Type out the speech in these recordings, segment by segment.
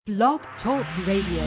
Blog Talk Radio.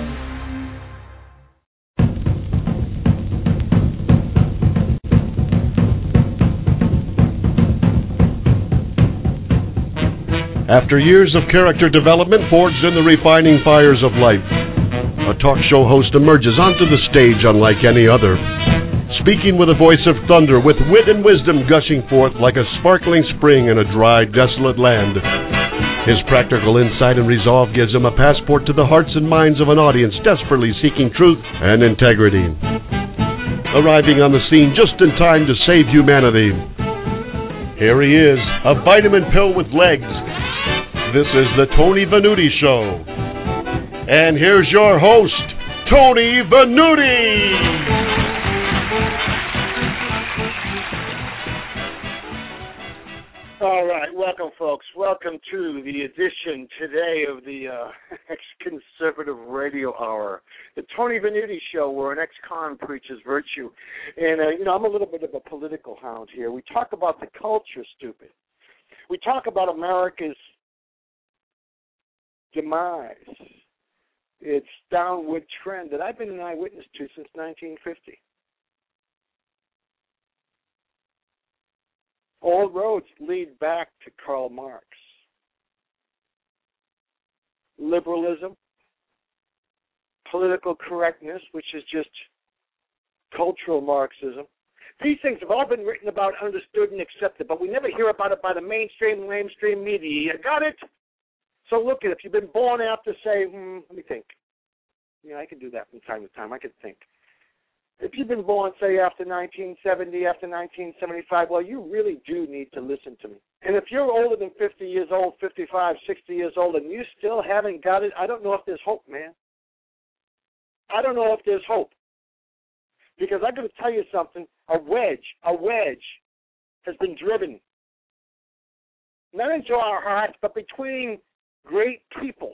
After years of character development forged in the refining fires of life, a talk show host emerges onto the stage unlike any other, speaking with a voice of thunder, with wit and wisdom gushing forth like a sparkling spring in a dry, desolate land. His practical insight and resolve gives him a passport to the hearts and minds of an audience desperately seeking truth and integrity. Arriving on the scene just in time to save humanity, here he is, a vitamin pill with legs. This is the Tony Venuti Show. And here's your host, Tony Venuti. All right, welcome, folks. Welcome to the edition today of the ex-conservative radio hour, the Tony Venuti Show, where an ex-con preaches virtue. And, I'm a little bit of a political hound here. We talk about the culture, stupid. We talk about America's demise, its downward trend that I've been an eyewitness to since 1950. All roads lead back to Karl Marx. Liberalism, political correctness, which is just cultural Marxism. These things have all been written about, understood, and accepted, but we never hear about it by the mainstream media. You got it? So look at it. If you've been born after, say, let me think. Yeah, I can do that from time to time. I can think. If you've been born, say, after 1970, after 1975, well, you really do need to listen to me. And if you're older than 50 years old, 55, 60 years old, and you still haven't got it, I don't know if there's hope, man. I don't know if there's hope. Because I'm going to tell you something, a wedge has been driven, not into our hearts, but between great peoples.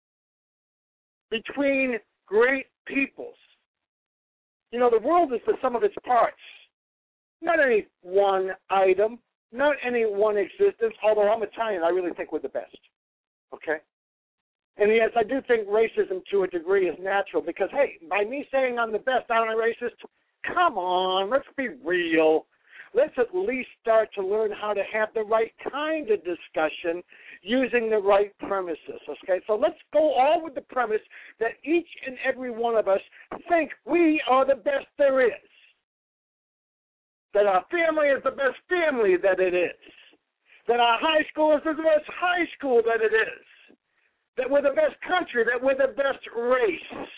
Between great peoples. The world is the sum of its parts. Not any one item, not any one existence, although I'm Italian, I really think we're the best. Okay? And yes, I do think racism to a degree is natural because, hey, by me saying I'm the best, aren't I racist? Come on, let's be real. Let's at least start to learn how to have the right kind of discussion using the right premises, okay? So let's go all with the premise that each and every one of us think we are the best there is, that our family is the best family that it is, that our high school is the best high school that it is, that we're the best country, that we're the best race.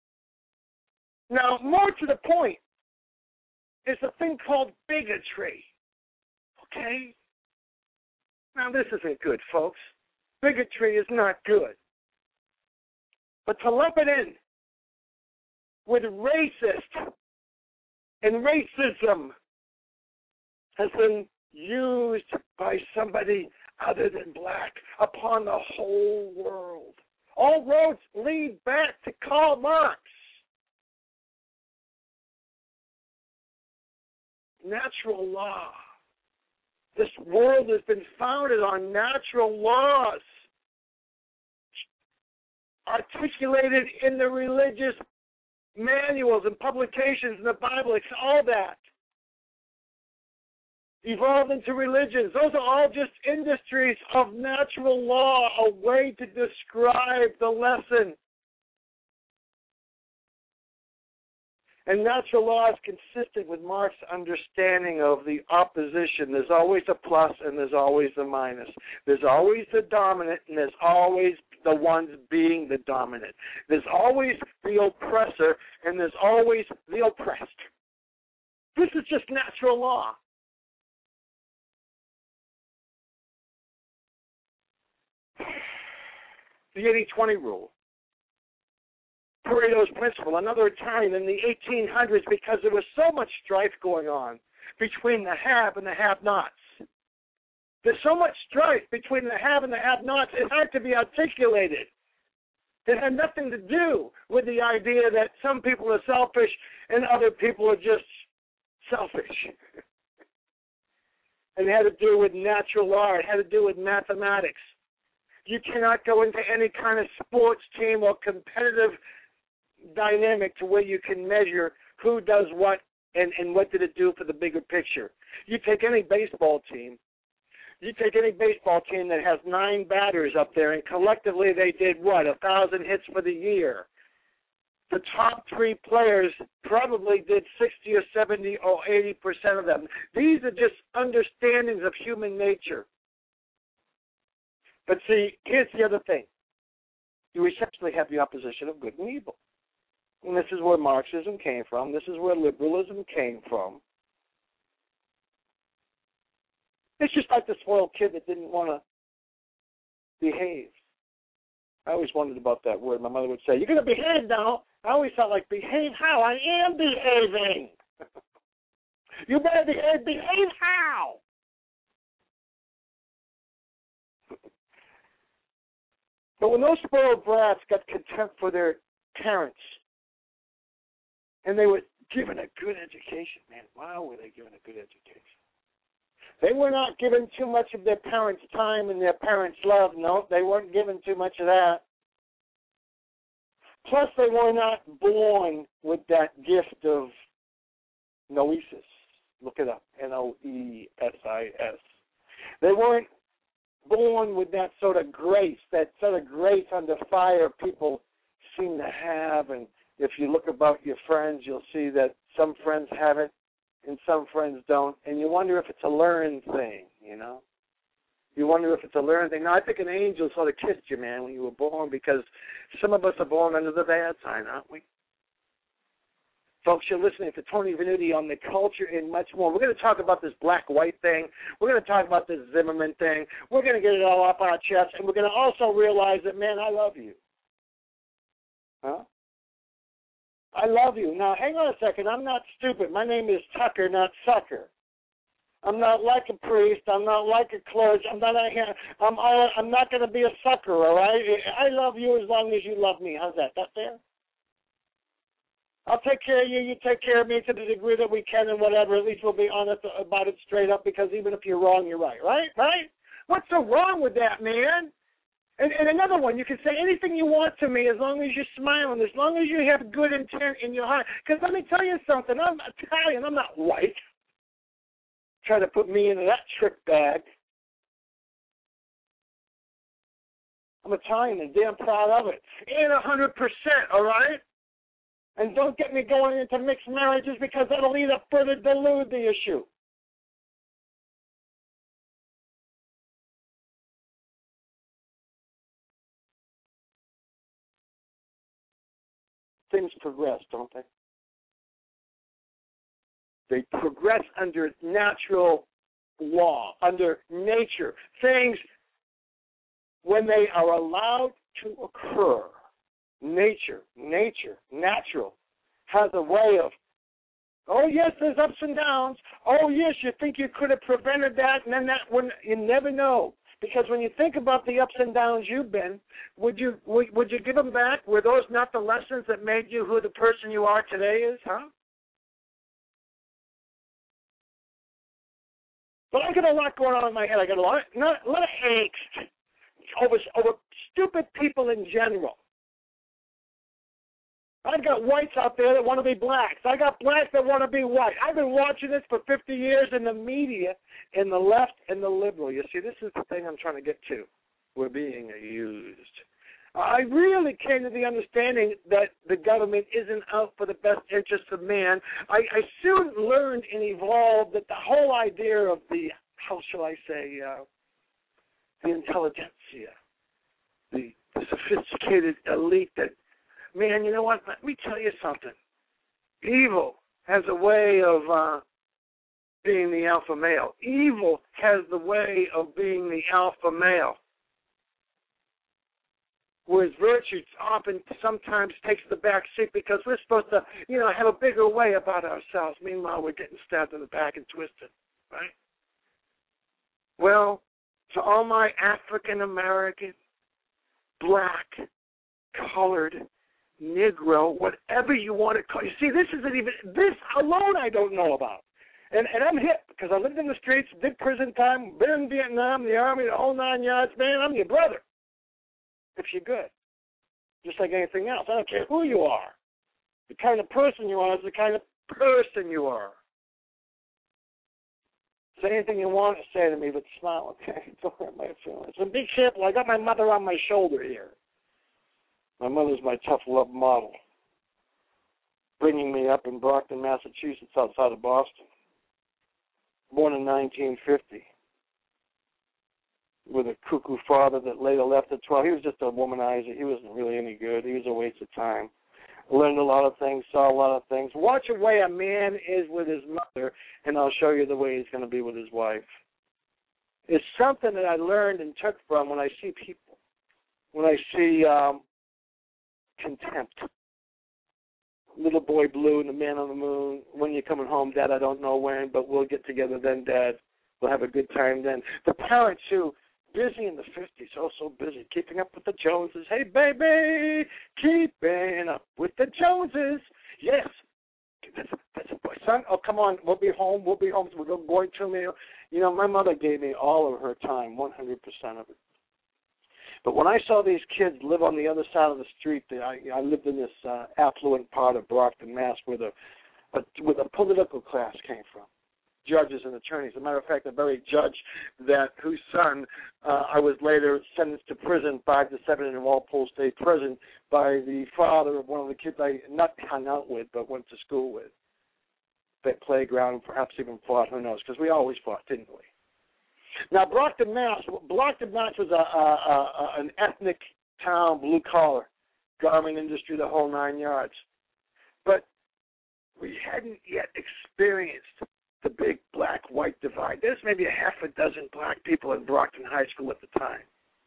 Now, more to the point, is a thing called bigotry, okay? Now, this isn't good, folks. Bigotry is not good. But to lump it in with racist and racism has been used by somebody other than black upon the whole world. All roads lead back to Karl Marx. Natural law. This world has been founded on natural laws, articulated in the religious manuals and publications in the Bible. It's all that. Evolved into religions. Those are all just industries of natural law, a way to describe the lesson. And natural law is consistent with Marx's understanding of the opposition. There's always a plus and there's always a minus. There's always the dominant and there's always the ones being the dominant. There's always the oppressor and there's always the oppressed. This is just natural law. The 80-20 rule. Pareto's principle, another Italian in the 1800s, because there was so much strife going on between the have and the have-nots. There's so much strife between the have and the have-nots, it had to be articulated. It had nothing to do with the idea that some people are selfish and other people are just selfish. It had to do with natural law. It had to do with mathematics. You cannot go into any kind of sports team or competitive dynamic to where you can measure who does what and what did it do for the bigger picture. You take any baseball team. You take any baseball team that has 9 batters up there, and collectively they did what, 1,000 hits for the year. The top 3 players probably did 60 or 70 or 80% of them. These are just understandings of human nature. But see, here's the other thing. You essentially have the opposition of good and evil. And this is where Marxism came from. This is where liberalism came from. It's just like the spoiled kid that didn't want to behave. I always wondered about that word. My mother would say, "You're going to behave now." I always felt like, behave how? I am behaving. You better behave. Behave how? But when those spoiled brats got contempt for their parents, and they were given a good education, man, wow, were they given a good education. They were not given too much of their parents' time and their parents' love. No, they weren't given too much of that. Plus, they were not born with that gift of noesis. Look it up, Noesis. They weren't born with that sort of grace under fire people seem to have. And if you look about your friends, you'll see that some friends have it and some friends don't. And you wonder if it's a learned thing, you know. You wonder if it's a learned thing. Now, I think an angel sort of kissed you, man, when you were born, because some of us are born under the bad sign, aren't we? Folks, you're listening to Tony Venuti on the culture and much more. We're going to talk about this black-white thing. We're going to talk about this Zimmerman thing. We're going to get it all off our chest, and we're going to also realize that, man, I love you. Huh? I love you. Now, hang on a second. I'm not stupid. My name is Tucker, not Sucker. I'm not like a priest. I'm not like a clergy. I'm not going to be a sucker, all right? I love you as long as you love me. How's that? That fair? I'll take care of you. You take care of me to the degree that we can and whatever. At least we'll be honest about it straight up, because even if you're wrong, you're right, right? Right? What's so wrong with that, man? And another one, you can say anything you want to me as long as you're smiling, as long as you have good intent in your heart. Because let me tell you something. I'm Italian. I'm not white. Try to put me into that trick bag. I'm Italian and damn proud of it. And 100%, all right? And don't get me going into mixed marriages, because that'll either further dilute the issue. Things progress, don't they? They progress under natural law, under nature. Things, when they are allowed to occur, nature, natural, has a way of, oh, yes, there's ups and downs. Oh, yes, you think you could have prevented that, and then that wouldn't, you never know. Because when you think about the ups and downs you've been, would you give them back? Were those not the lessons that made you who the person you are today is, huh? But I got a lot going on in my head. I got a lot of angst over stupid people in general. I've got whites out there that want to be blacks. I got blacks that want to be white. I've been watching this for 50 years in the media, in the left and the liberal. You see, this is the thing I'm trying to get to. We're being used. I really came to the understanding that the government isn't out for the best interests of man. I soon learned and evolved that the whole idea of the, how shall I say, the intelligentsia, the sophisticated elite that, man, you know what? Let me tell you something. Evil has a way of being the alpha male. Evil has the way of being the alpha male. Whereas virtue often sometimes takes the back seat, because we're supposed to, have a bigger way about ourselves. Meanwhile, we're getting stabbed in the back and twisted, right? Well, to all my African American, black, colored, Negro, whatever you want to call it. You see, this alone I don't know about. And I'm hip, because I lived in the streets, did prison time, been in Vietnam, the Army, the whole 9 yards. Man, I'm your brother. if you're good. Just like anything else. I don't care who you are. The kind of person you are is the kind of person you are. Say anything you want to say to me, but smile, okay? Don't hurt my feelings. And be careful. I got my mother on my shoulder here. My mother's my tough love model, bringing me up in Brockton, Massachusetts, outside of Boston. Born in 1950, with a cuckoo father that later left at 12. He was just a womanizer. He wasn't really any good. He was a waste of time. Learned a lot of things, saw a lot of things. Watch the way a man is with his mother, and I'll show you the way he's going to be with his wife. It's something that I learned and took from when I see people, when I see contempt. Little boy blue and the man on the moon. When you're coming home, Dad, I don't know when, but we'll get together then, Dad. We'll have a good time then. The parents who, busy in the 50s, oh, so busy, keeping up with the Joneses. Hey, baby, keeping up with the Joneses. Yes. That's a boy. Son, oh, come on, we'll be home. So we're going to me. You know, my mother gave me all of her time, 100% of it. But when I saw these kids live on the other side of the street, I lived in this affluent part of Brockton, Mass, where the political class came from, judges and attorneys. As a matter of fact, the very judge whose son I was later sentenced to prison, 5 to 7 in Walpole State Prison, by the father of one of the kids I not hung out with but went to school with. That playground, perhaps even fought, who knows, because we always fought, didn't we? Now, Brockton, Mass. was an ethnic town, blue-collar, garment industry, the whole 9 yards. But we hadn't yet experienced the big black-white divide. There's maybe a half a dozen black people in Brockton High School at the time.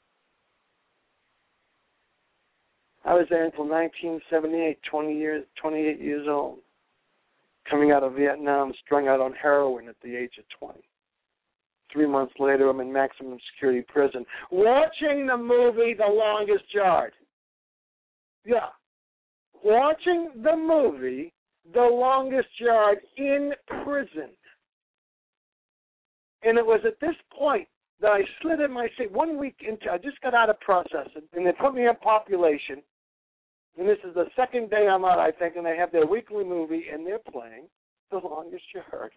I was there until 1978, 28 years old, coming out of Vietnam, strung out on heroin at the age of 20. 3 months later, I'm in maximum security prison, watching the movie The Longest Yard. Yeah. Watching the movie The Longest Yard in prison. And it was at this point that I slid in my seat. 1 week into, I just got out of processing, and they put me in population. And this is the second day I'm out, I think, and they have their weekly movie, and they're playing The Longest Yard.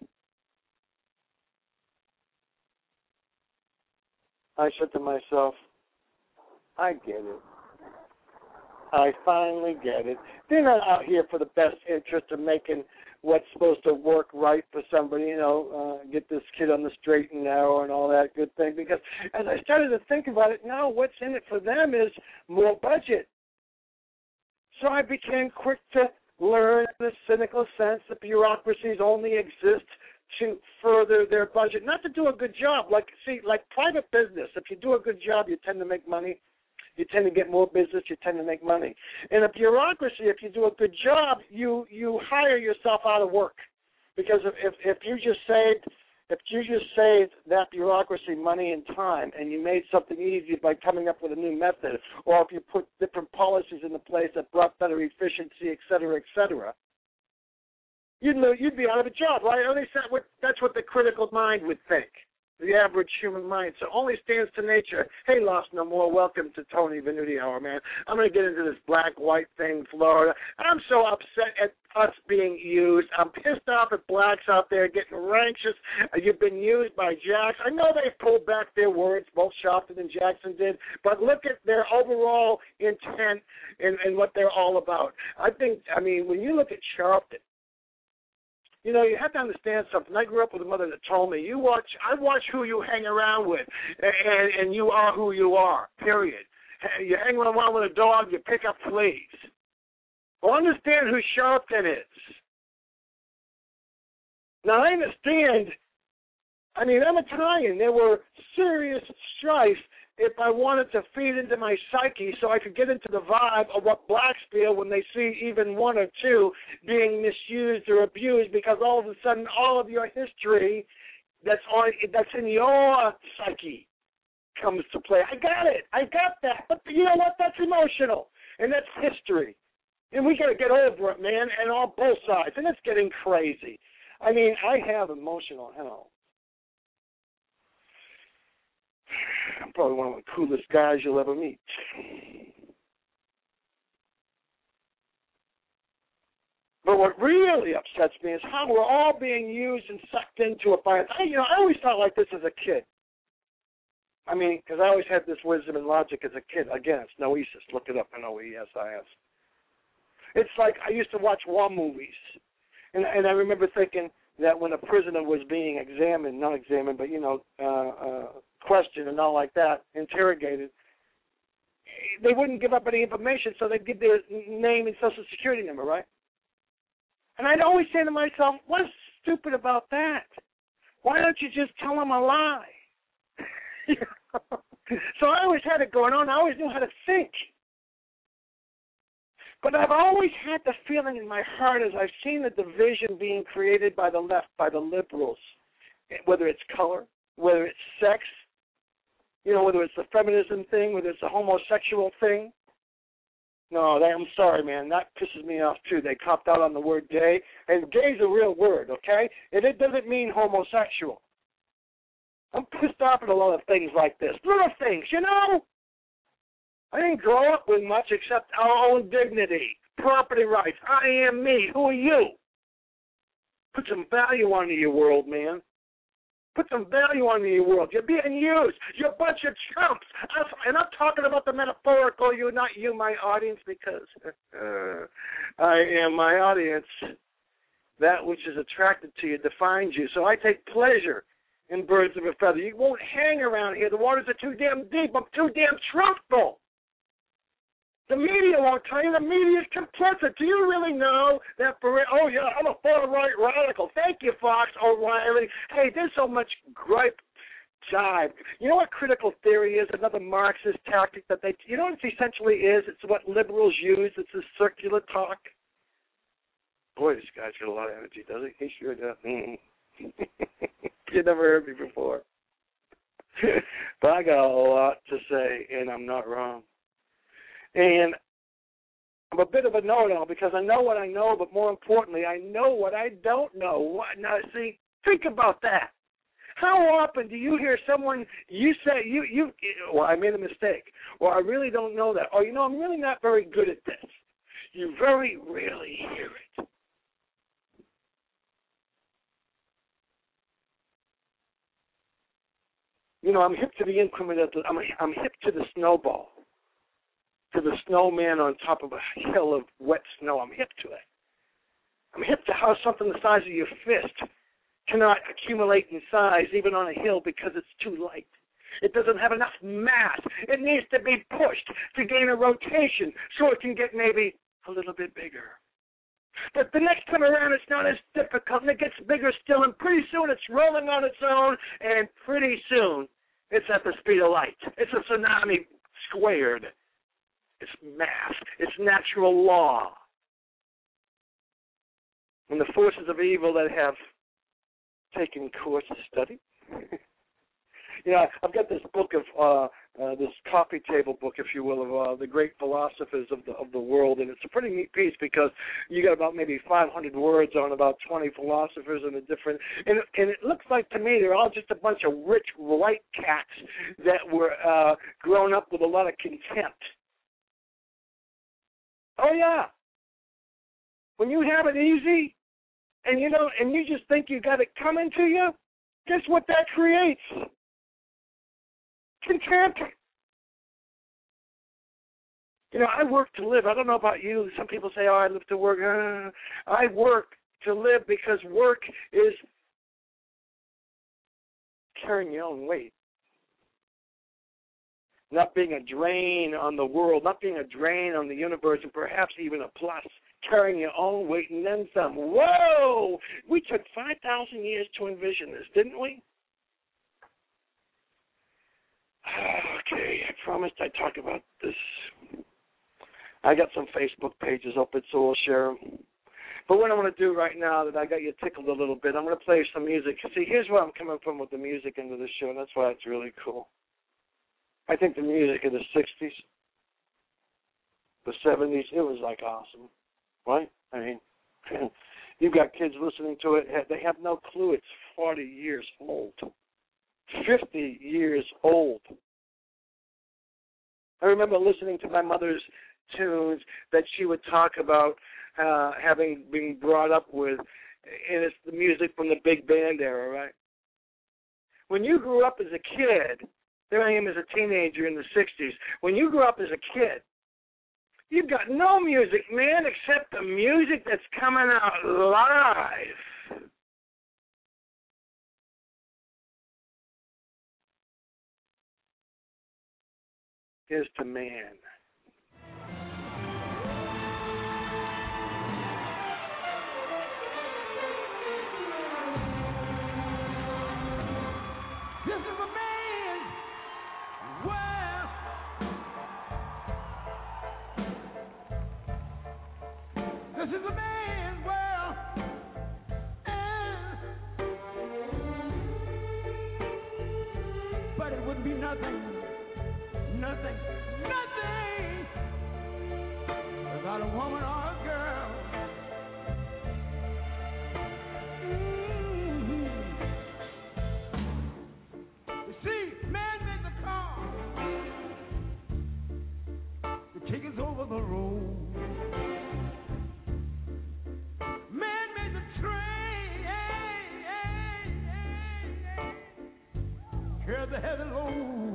I said to myself, I get it. I finally get it. They're not out here for the best interest of making what's supposed to work right for somebody, get this kid on the straight and narrow and all that good thing. Because as I started to think about it, now what's in it for them is more budget. So I became quick to learn in a cynical sense that bureaucracies only exist to further their budget, not to do a good job. Like private business, if you do a good job, you tend to make money. You tend to get more business. You tend to make money. In a bureaucracy, if you do a good job, you hire yourself out of work, because if you just saved that bureaucracy money and time, and you made something easy by coming up with a new method, or if you put different policies into place that brought better efficiency, et cetera, you'd be out of a job, right? At least that's what the critical mind would think. The average human mind. So only stands to nature. Hey, Lost No More, welcome to Tony Venuti Hour, man. I'm going to get into this black-white thing, Florida. I'm so upset at us being used. I'm pissed off at blacks out there getting anxious. You've been used by jacks. I know they've pulled back their words, both Sharpton and Jackson did, but look at their overall intent and what they're all about. When you look at Sharpton, you have to understand something. I grew up with a mother that told me, I watch who you hang around with, and you are who you are, period. You hang around with a dog, you pick up fleas. Well, understand who Sharpton is. Now, I understand, I'm Italian. There were serious strife if I wanted to feed into my psyche so I could get into the vibe of what blacks feel when they see even one or two being misused or abused, because all of a sudden all of your history that's in your psyche comes to play. I got it. I got that. But you know what? That's emotional, and that's history. And we got to get over it, man, and on both sides. And it's getting crazy. I have emotional hell. I'm probably one of the coolest guys you'll ever meet. But what really upsets me is how we're all being used and sucked into it by. I always thought like this as a kid. I mean, because I always had this wisdom and logic as a kid. Again, it's Noesis. Look it up, Noesis. It's like I used to watch war movies, and I remember thinking that when a prisoner was being examined, not examined, but questioned and all like that, interrogated, they wouldn't give up any information, so they'd give their name and social security number, right? And I'd always say to myself, what's stupid about that? Why don't you just tell them a lie? So I always had it going on. I always knew how to think. But I've always had the feeling in my heart as I've seen the division being created by the left, by the liberals, whether it's color, whether it's sex, whether it's the feminism thing, whether it's the homosexual thing. No, I'm sorry, man. That pisses me off, too. They copped out on the word gay. And gay's a real word, okay? And it doesn't mean homosexual. I'm pissed off at a lot of things like this. Little things, I didn't grow up with much except our own dignity, property rights. I am me. Who are you? Put some value onto your world, man. Put some value onto your world. You're being used. You're a bunch of chumps. And I'm talking about the metaphorical you, not you, my audience, because I am my audience. That which is attracted to you defines you. So I take pleasure in birds of a feather. You won't hang around here. The waters are too damn deep. I'm too damn truthful. The media won't tell you. The media is complicit. Do you really know that oh, yeah, I'm a far-right radical. Thank you, Fox, O'Reilly. Hey, there's so much gripe jive. You know what critical theory is? Another Marxist tactic that you know what it essentially is? It's what liberals use. It's a circular talk. Boy, this guy's got a lot of energy, does he? He sure does. You never heard me before. But I got a lot to say, and I'm not wrong. And I'm a bit of a know-it-all because I know what I know, but more importantly, I know what I don't know. Now, see, think about that. How often do you hear someone, you say, well, I made a mistake, or I really don't know that, or, I'm really not very good at this. You very rarely hear it. I'm hip to the increment of I'm hip to the snowball. To the snowman on top of a hill of wet snow. I'm hip to it. I'm hip to how something the size of your fist cannot accumulate in size even on a hill because it's too light. It doesn't have enough mass. It needs to be pushed to gain a rotation so it can get maybe a little bit bigger. But the next time around it's not as difficult and it gets bigger still, and pretty soon it's rolling on its own, and pretty soon it's at the speed of light. It's a tsunami squared. It's math. It's natural law. And the forces of evil that have taken course of study. I've got this book of this coffee table book, if you will, of the great philosophers of the world, and it's a pretty neat piece because you got about maybe 500 words on about 20 philosophers and the different, and it looks like to me they're all just a bunch of rich white cats that were grown up with a lot of contempt. Oh, yeah. When you have it easy and you just think you got it coming to you, guess what that creates? Contempt. I work to live. I don't know about you. Some people say, I live to work. I work to live because work is carrying your own weight. Not being a drain on the world, not being a drain on the universe, and perhaps even a plus, carrying your own weight and then some. Whoa! We took 5,000 years to envision this, didn't we? Okay, I promised I'd talk about this. I got some Facebook pages open, so I'll share them. But what I want to do right now that I got you tickled a little bit, I'm going to play some music. See, here's where I'm coming from with the music into the show, and that's why it's really cool. I think the music of the 60s, the 70s, it was like awesome, right? I mean, you've got kids listening to it. They have no clue it's 40 years old, 50 years old. I remember listening to my mother's tunes that she would talk about having been brought up with, and it's the music from the big band era, right? When you grew up as a kid, there I am as a teenager in the 60s. When you grew up as a kid, you've got no music, man, except the music that's coming out live. Here's to man. This is a man's world. This is a man's world. But it wouldn't be nothing without a woman or a girl. You see, man made the car, the chickens over the road. Man made the train, carry the heavy load.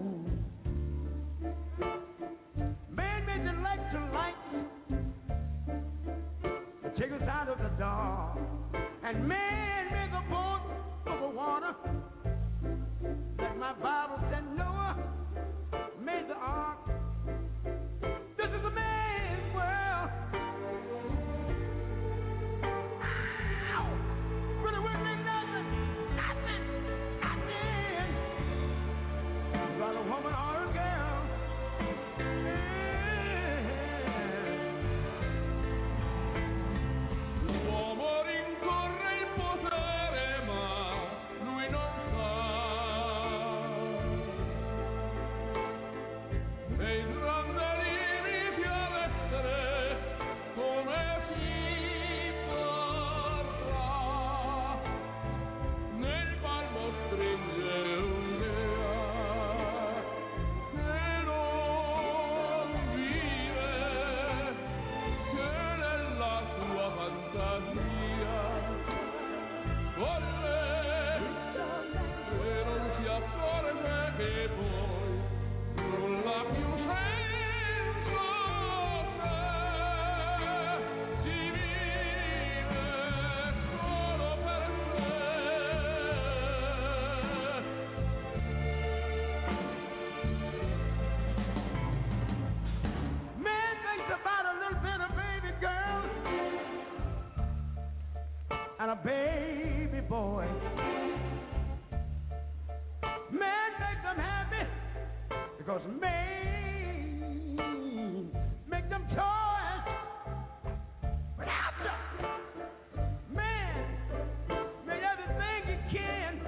Man made the electric lights, take us out of the dark. And man made the boat over water, like my Bible said Noah made the ark. This is a man's world. Ow! But it wouldn't be nothing without a woman or a girl. And a baby boy. Man make them happy because man make them toys. Without them, man made everything he can.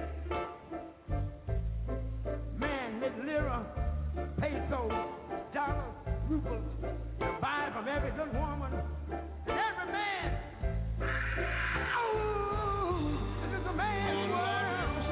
Man made lira, pesos, dollars, rubles to buy from every good woman and every man. This is a man's world.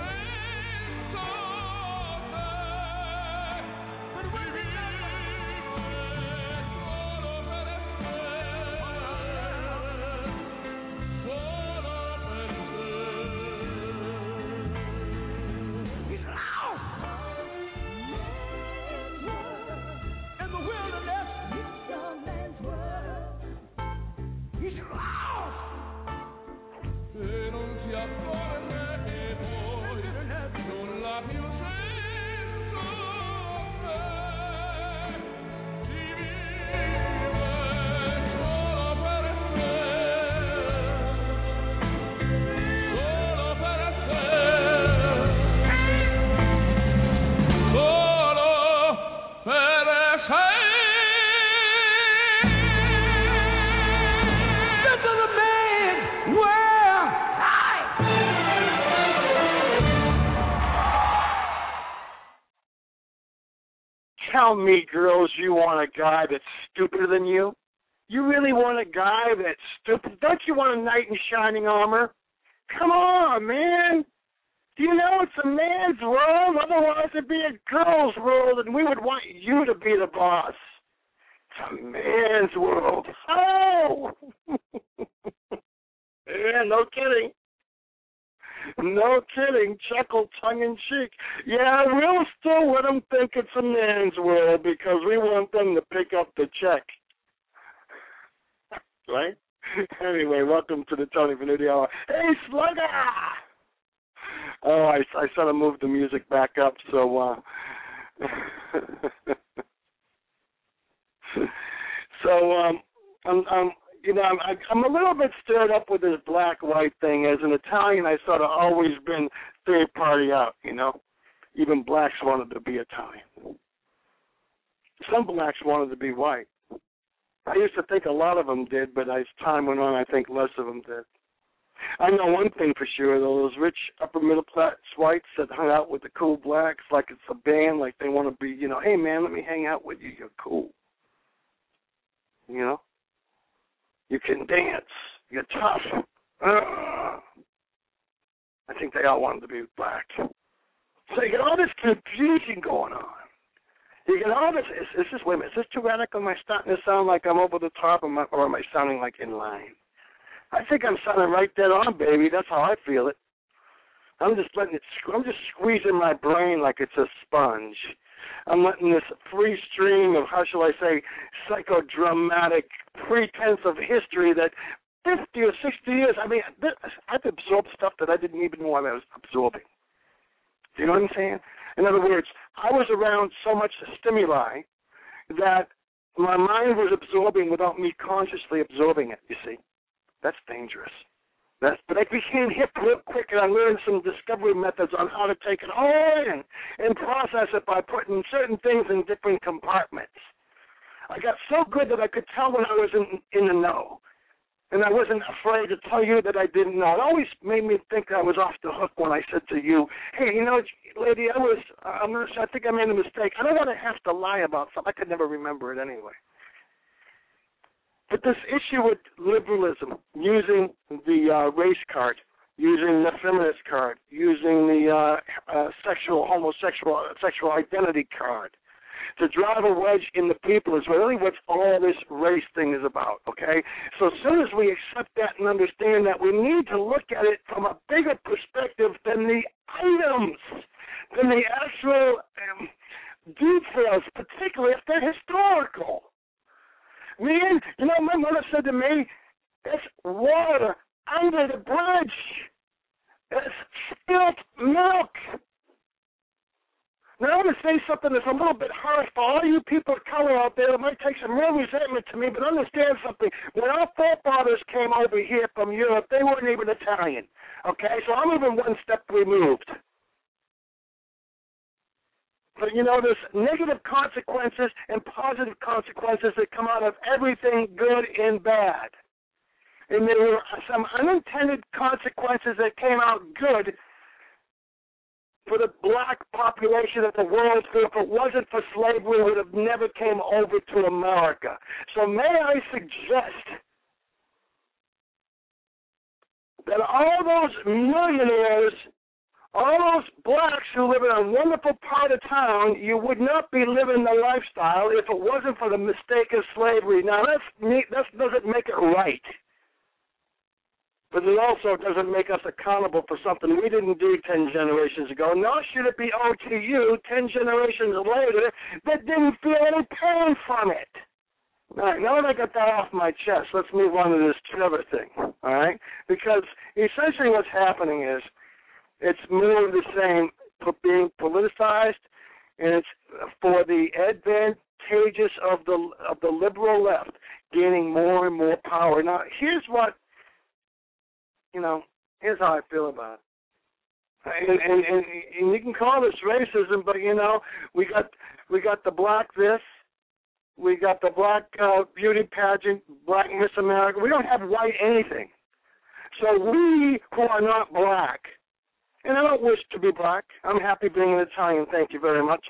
Tell me, girls, you want a guy that's stupider than you? You really want a guy that's stupid? Don't you want a knight in shining armor? Come on, man. Do you know it's a man's world? Otherwise it'd be a girl's world, and we would want you to be the boss. It's a man's world. Oh! No kidding. No kidding. Chuckle tongue in cheek. Yeah, we'll still let them think it's a man's world because we want them to pick up the check. Right? Anyway, welcome to the Tony Venuti Hour. Hey, Slugger! Oh, I sort of moved the music back up, so I'm a little bit stirred up with this black-white thing. As an Italian, I sort of always been third party out, you know. Even blacks wanted to be Italian. Some blacks wanted to be white. I used to think a lot of them did, but as time went on, I think less of them did. I know one thing for sure, though, those rich upper-middle-class whites that hung out with the cool blacks like it's a band, like they want to be, you know, hey, man, let me hang out with you. You're cool. You know? You can dance. You're tough. I think they all wanted to be black. So you get all this confusion going on. You get all this. Is this, wait a minute, is this too radical? Am I starting to sound like I'm over the top, or am I sounding like in line? I think I'm sounding right dead on, baby. That's how I feel it. I'm just squeezing my brain like it's a sponge. I'm letting this free stream of, how shall I say, psychodramatic pretense of history that 50 or 60 years, I mean, I've absorbed stuff that I didn't even know I was absorbing. Do you know what I'm saying? In other words, I was around so much stimuli that my mind was absorbing without me consciously absorbing it, you see. That's dangerous. But I became hip real quick, and I learned some discovery methods on how to take it all in and process it by putting certain things in different compartments. I got so good that I could tell when I was in the know, and I wasn't afraid to tell you that I didn't know. It always made me think I was off the hook when I said to you, hey, you know, lady, I'm not sure, I think I made a mistake. I don't want to have to lie about something. I could never remember it anyway. But this issue with liberalism, using the race card, using the feminist card, using the sexual identity card, to drive a wedge in the people is really what all this race thing is about, okay? So as soon as we accept that and understand that, we need to look at it from a bigger perspective than the items, than the actual details, particularly if they're historical. Man, you know, my mother said to me, it's water under the bridge. It's spilt milk. Now, I'm going to say something that's a little bit harsh for all you people of color out there that might take some real resentment to me, but understand something. When our forefathers came over here from Europe, they weren't even Italian, okay? So I'm even one step removed. But, you know, there's negative consequences and positive consequences that come out of everything good and bad. And there were some unintended consequences that came out good for the black population of the world, who, if it wasn't for slavery, would have never came over to America. So may I suggest that all those millionaires, all those blacks who live in a wonderful part of town, you would not be living the lifestyle if it wasn't for the mistake of slavery. Now, that doesn't make it right. But it also doesn't make us accountable for something we didn't do 10 generations ago, nor should it be owed to you 10 generations later that didn't feel any pain from it. All right, now that I got that off my chest, let's move on to this Trevor thing, all right? Because essentially what's happening is it's more of the same being politicized, and it's for the advantageous of the liberal left gaining more and more power. Now, here's what, here's how I feel about it. And you can call this racism, but, we got the black this, we got the black beauty pageant, black Miss America. We don't have white anything. So we who are not black, and I don't wish to be black. I'm happy being an Italian, thank you very much.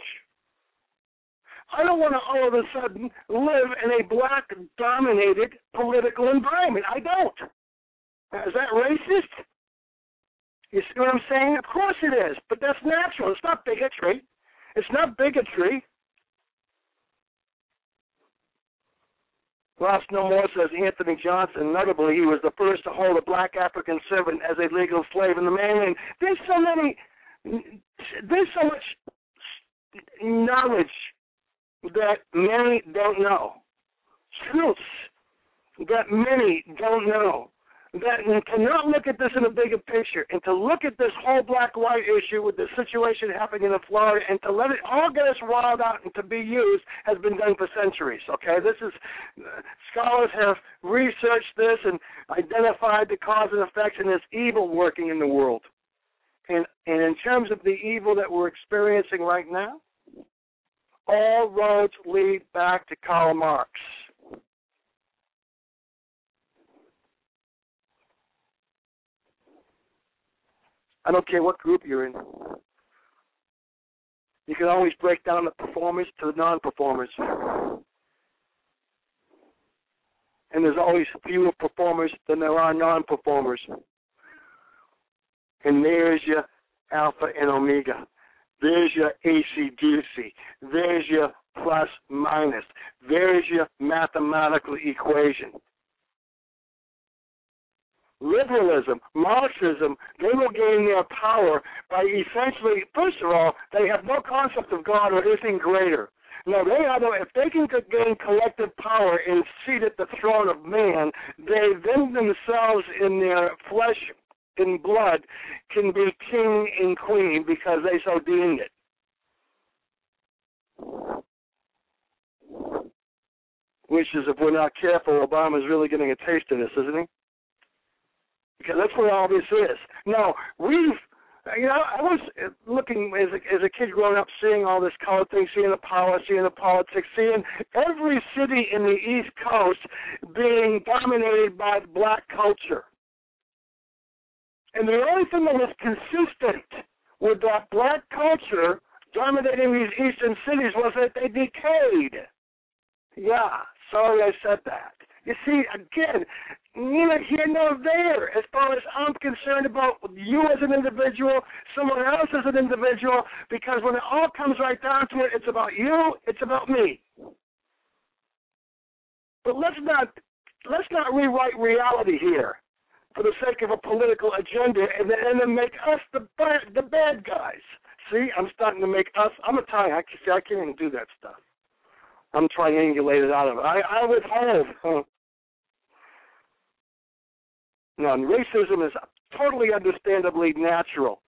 I don't want to all of a sudden live in a black-dominated political environment. I don't. Is that racist? You see what I'm saying? Of course it is, but that's natural. It's not bigotry. It's not bigotry. Ross No More says Anthony Johnson, notably, he was the first to hold a black African servant as a legal slave in the mainland. There's so much knowledge that many don't know. Truths that many don't know. That to not look at this in a bigger picture and to look at this whole black-white issue with the situation happening in Florida and to let it all get us riled out and to be used has been done for centuries, okay? Scholars have researched this and identified the cause and effects, and there's evil working in the world. And in terms of the evil that we're experiencing right now, all roads lead back to Karl Marx. I don't care what group you're in. You can always break down the performers to the non-performers. And there's always fewer performers than there are non-performers. And there's your Alpha and Omega. There's your AC/DC. There's your plus minus. There's your mathematical equation. Liberalism, Marxism, they will gain their power by essentially, first of all, they have no concept of God or anything greater. No, if they can gain collective power and seat at the throne of man, they then themselves in their flesh and blood can be king and queen because they so deemed it. Which is, if we're not careful, Obama's really getting a taste of this, isn't he? Because that's what all this is. Now, I was looking as a kid growing up, seeing all this color thing, seeing the power, seeing the politics, seeing every city in the East Coast being dominated by black culture. And the only thing that was consistent with that black culture dominating these eastern cities was that they decayed. Yeah, sorry I said that. You see, again, neither here nor there as far as I'm concerned about you as an individual, someone else as an individual, because when it all comes right down to it, it's about you, it's about me. But let's not rewrite reality here for the sake of a political agenda and then make us the bad guys. See, I'm starting to make us, I'm Italian, I can't even do that stuff. I'm triangulated out of it. I withhold. No, racism is totally understandably natural.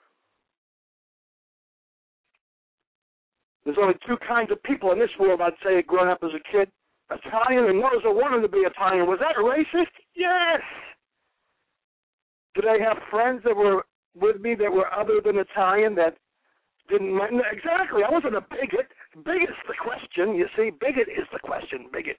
There's only two kinds of people in this world, I'd say, growing up as a kid. Italian and those that wanted to be Italian. Was that racist? Yes. Did I have friends that were with me that were other than Italian that didn't mind? Exactly. I wasn't a bigot. Bigot's the question, you see. Bigot is the question. Bigot.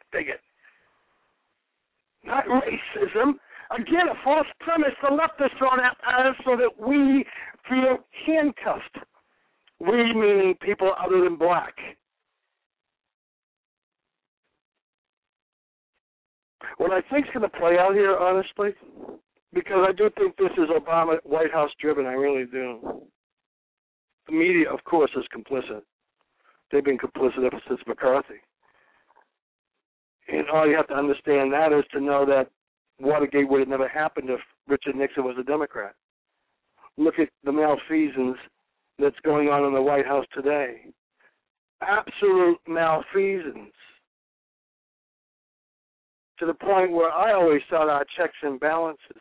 Not racism. Again, a false premise the left is thrown at us so that we feel handcuffed. We meaning people other than black. What I think is going to play out here, honestly, because I do think this is Obama White House driven, I really do. The media, of course, is complicit. They've been complicit ever since McCarthy. And all you have to understand that is to know that Watergate would have never happened if Richard Nixon was a Democrat. Look at the malfeasance that's going on in the White House today. Absolute malfeasance. To the point where I always thought our checks and balances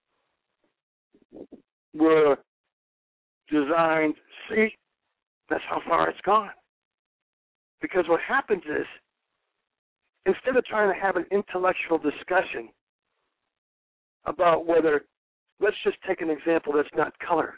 were designed. See, that's how far it's gone. Because what happens is, instead of trying to have an intellectual discussion about whether, let's just take an example that's not color.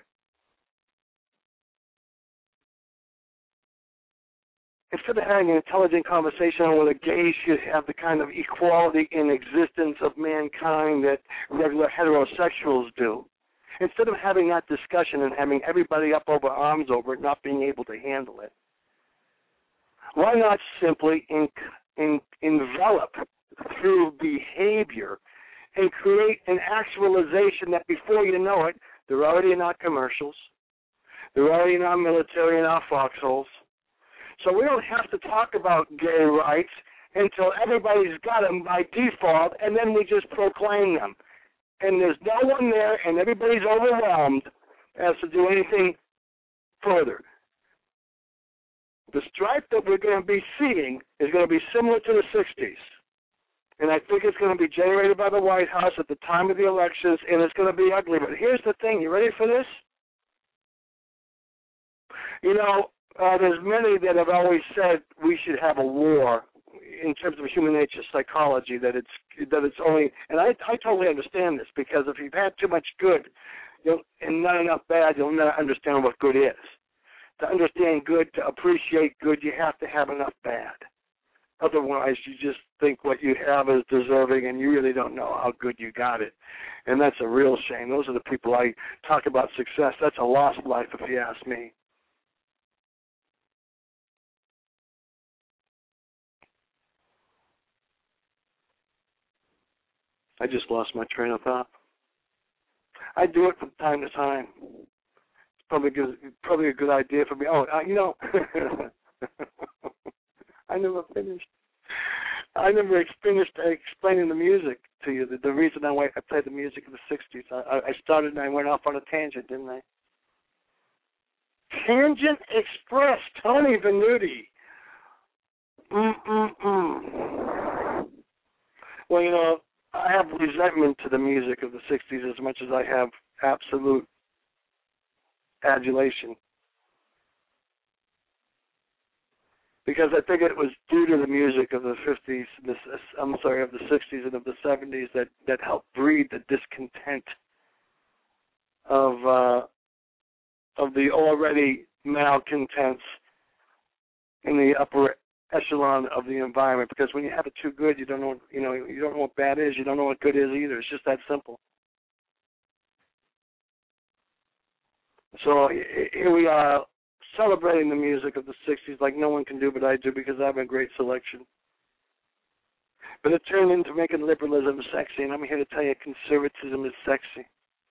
Instead of having an intelligent conversation on whether gays should have the kind of equality in existence of mankind that regular heterosexuals do, instead of having that discussion and having everybody up over arms over it, not being able to handle it, why not simply envelop through behavior and create an actualization that before you know it, they're already in our commercials, they're already in our military and our foxholes. So we don't have to talk about gay rights until everybody's got them by default, and then we just proclaim them. And there's no one there, and everybody's overwhelmed as to do anything further. The strife that we're going to be seeing is going to be similar to the 60s. And I think it's going to be generated by the White House at the time of the elections, and it's going to be ugly. But here's the thing. You ready for this? You know, there's many that have always said we should have a war in terms of human nature psychology, that it's only, and I totally understand this, because if you've had too much good and not enough bad, you'll never understand what good is. To understand good, to appreciate good, you have to have enough bad. Otherwise, you just think what you have is deserving, and you really don't know how good you got it. And that's a real shame. Those are the people I talk about success. That's a lost life, if you ask me. I just lost my train of thought. I do it from time to time. It's probably a good idea for me. Oh, you know, I never finished. I never finished explaining the music to you. The reason I played the music of the 60s. I started and I went off on a tangent, didn't I? Tangent Express, Tony Venuti. Well, you know, I have resentment to the music of the 60s as much as I have absolute adulation. Because I think it was due to the music of the 50s, of the 60s and of the 70s that helped breed the discontent of the already malcontents in the upper echelon of the environment. Because when you have it too good, you don't know what bad is. You don't know what good is either. It's just that simple. So here we are, celebrating the music of the 60s like no one can do, but I do, because I have a great selection. But it turned into making liberalism sexy, and I'm here to tell you conservatism is sexy.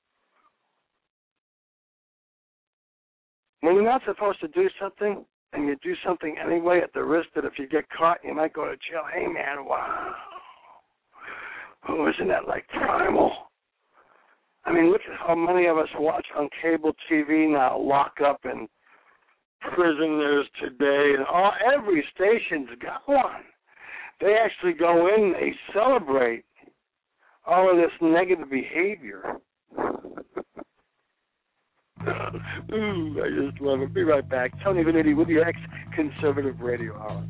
When you're not supposed to do something, and you do something anyway at the risk that if you get caught, you might go to jail. Hey, man, wow. Oh, isn't that like primal? I mean, look at how many of us watch on cable TV now, Lock Up and Prisoners Today, and every station's got one. They actually go in, they celebrate all of this negative behavior. Ooh, I just love it. Be right back. Tony Venuti with your ex-conservative radio hour.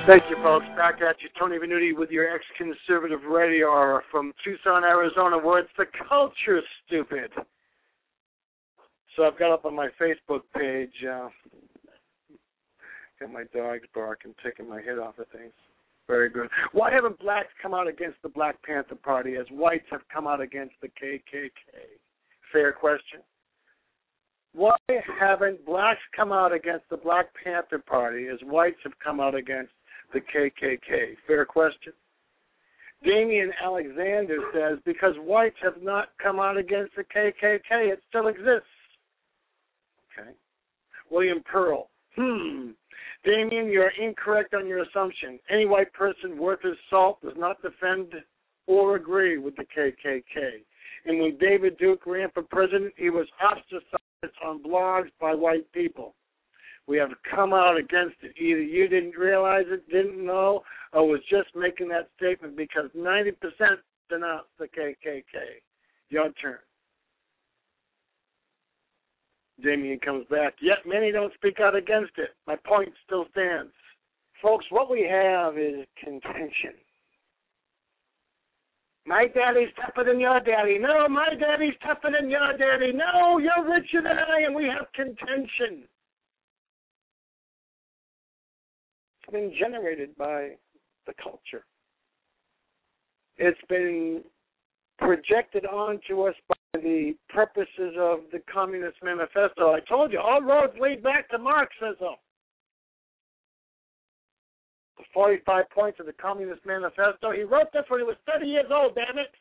Thank you, folks. Back at you, Tony Venuti with your ex-conservative radio hour from Tucson, Arizona, where it's the culture, stupid. So I've got up on my Facebook page, got my dogs barking, taking my head off of things. Very good. Why haven't blacks come out against the Black Panther Party as whites have come out against the KKK? Fair question. Why haven't blacks come out against the Black Panther Party as whites have come out against the KKK? Fair question. Damian Alexander says, because whites have not come out against the KKK, it still exists. Okay. William Pearl. Damian, you're incorrect on your assumption. Any white person worth his salt does not defend or agree with the KKK. And when David Duke ran for president, he was ostracized on blogs by white people. We have come out against it. Either you didn't realize it, didn't know, or was just making that statement because 90% denounce the KKK. Your turn. Damien comes back. Yet many don't speak out against it. My point still stands. Folks, what we have is contention. My daddy's tougher than your daddy. No, my daddy's tougher than your daddy. No, you're richer than I am. We have contention. It's been generated by the culture. It's been projected onto us by the purposes of the Communist Manifesto. I told you, all roads lead back to Marxism. The 45 points of the Communist Manifesto. He wrote this when he was 30 years old, damn it.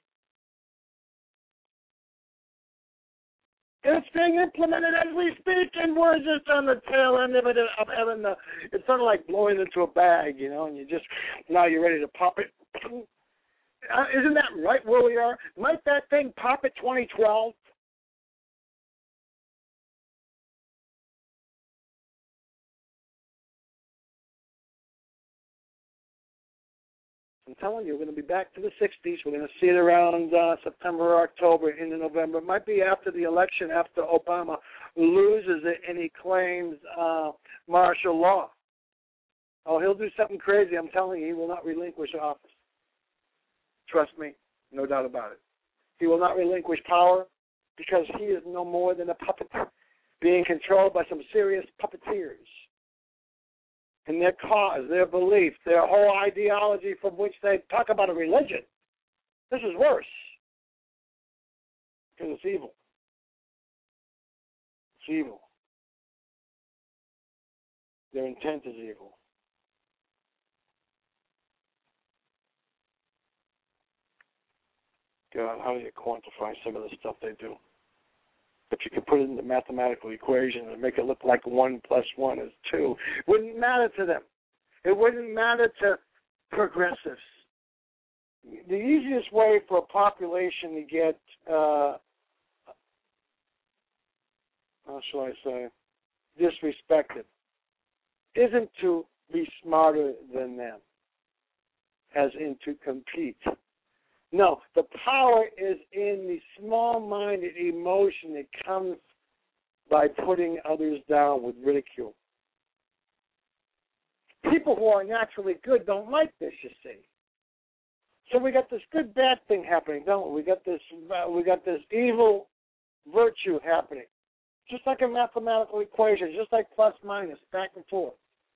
And it's being implemented as we speak, and we're just on the tail end of it. It's sort of like blowing into a bag, you know, and now you're ready to pop it. Isn't that right where we are? Might that thing pop at 2012? I'm telling you, we're going to be back to the 60s. We're going to see it around September or October into November. It might be after the election, after Obama loses it and he claims martial law. Oh, he'll do something crazy. I'm telling you, he will not relinquish office. Trust me, no doubt about it. He will not relinquish power because he is no more than a puppet being controlled by some serious puppeteers. And their cause, their belief, their whole ideology from which they talk about a religion. This is worse because it's evil. It's evil. Their intent is evil. God, how do you quantify some of the stuff they do? If you could put it into mathematical equations and make it look like 1 + 1 is 2, it wouldn't matter to them. It wouldn't matter to progressives. The easiest way for a population to get, how shall I say, disrespected isn't to be smarter than them, as in to compete. No, the power is in the small-minded emotion that comes by putting others down with ridicule. People who are naturally good don't like this, you see. So we got this good-bad thing happening, don't we? We got this evil virtue happening, just like a mathematical equation, just like plus minus, back and forth.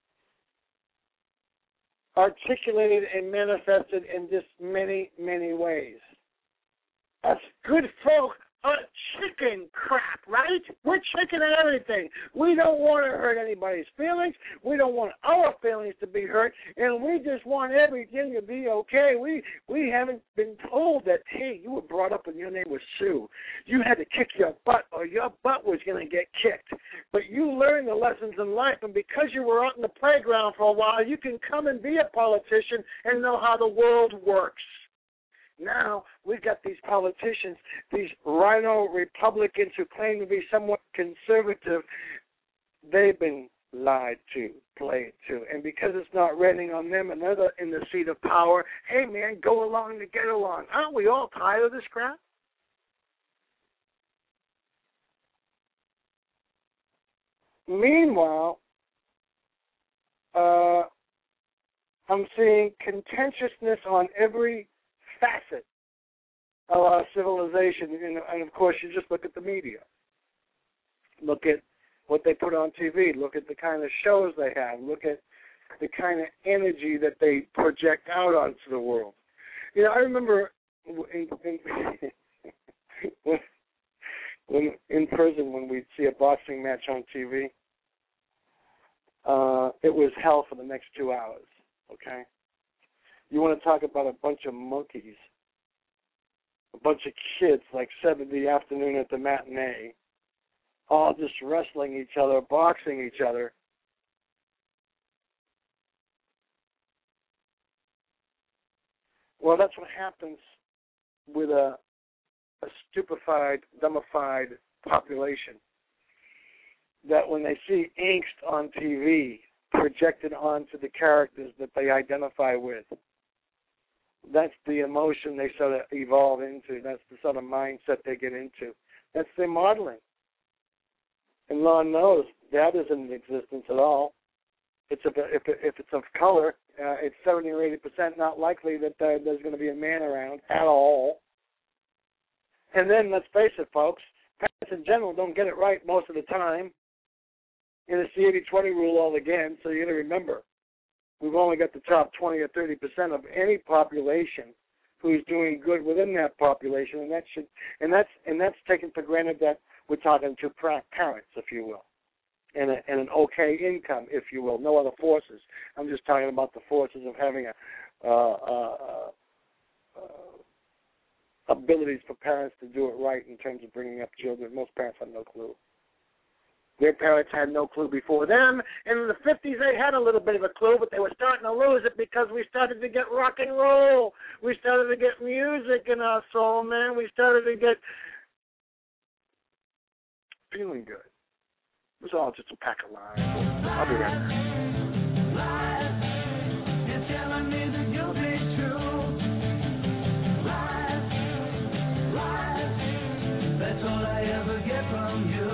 Articulated and manifested in just many, many ways. That's good folk chicken crap, right? We're chicken at everything. We don't want to hurt anybody's feelings. We don't want our feelings to be hurt, and we just want everything to be okay. We haven't been told that, hey, you were brought up and your name was Sue. You had to kick your butt or your butt was going to get kicked. But you learned the lessons in life, and because you were out in the playground for a while, you can come and be a politician and know how the world works. Now, we've got these politicians, these rhino Republicans who claim to be somewhat conservative. They've been lied to, played to. And because it's not raining on them, another in the seat of power, hey, man, go along to get along. Aren't we all tired of this crap? Meanwhile, I'm seeing contentiousness on every facet of our civilization. And of course, you just look at the media. Look at what they put on TV. Look at the kind of shows they have. Look at the kind of energy that they project out onto the world. You know, I remember when in prison, when we'd see a boxing match on TV, it was hell for the next 2 hours, okay? You want to talk about a bunch of monkeys, a bunch of kids like 7 in the afternoon at the matinee, all just wrestling each other, boxing each other. Well, that's what happens with a stupefied, dumbified population. That when they see angst on TV projected onto the characters that they identify with, that's the emotion they sort of evolve into. That's the sort of mindset they get into. That's their modeling. And Lord knows that isn't in existence at all. If it's of color, it's 70 or 80% not likely that there's going to be a man around at all. And then, let's face it, folks, parents in general don't get it right most of the time. And it's the 80-20 rule all again, so you got to remember, we've only got the top 20 or 30% of any population who's doing good within that population, and that's taken for granted that we're talking to parents, if you will, and an okay income, if you will, no other forces. I'm just talking about the forces of having abilities for parents to do it right in terms of bringing up children. Most parents have no clue. Their parents had no clue before them, and in the 50s they had a little bit of a clue, but they were starting to lose it because we started to get rock and roll. We started to get music in our soul, man. We started to get feeling good. It was all just a pack of lies. I'll be right back. You're telling me that you'll be true. Lies, that's all I ever get from you.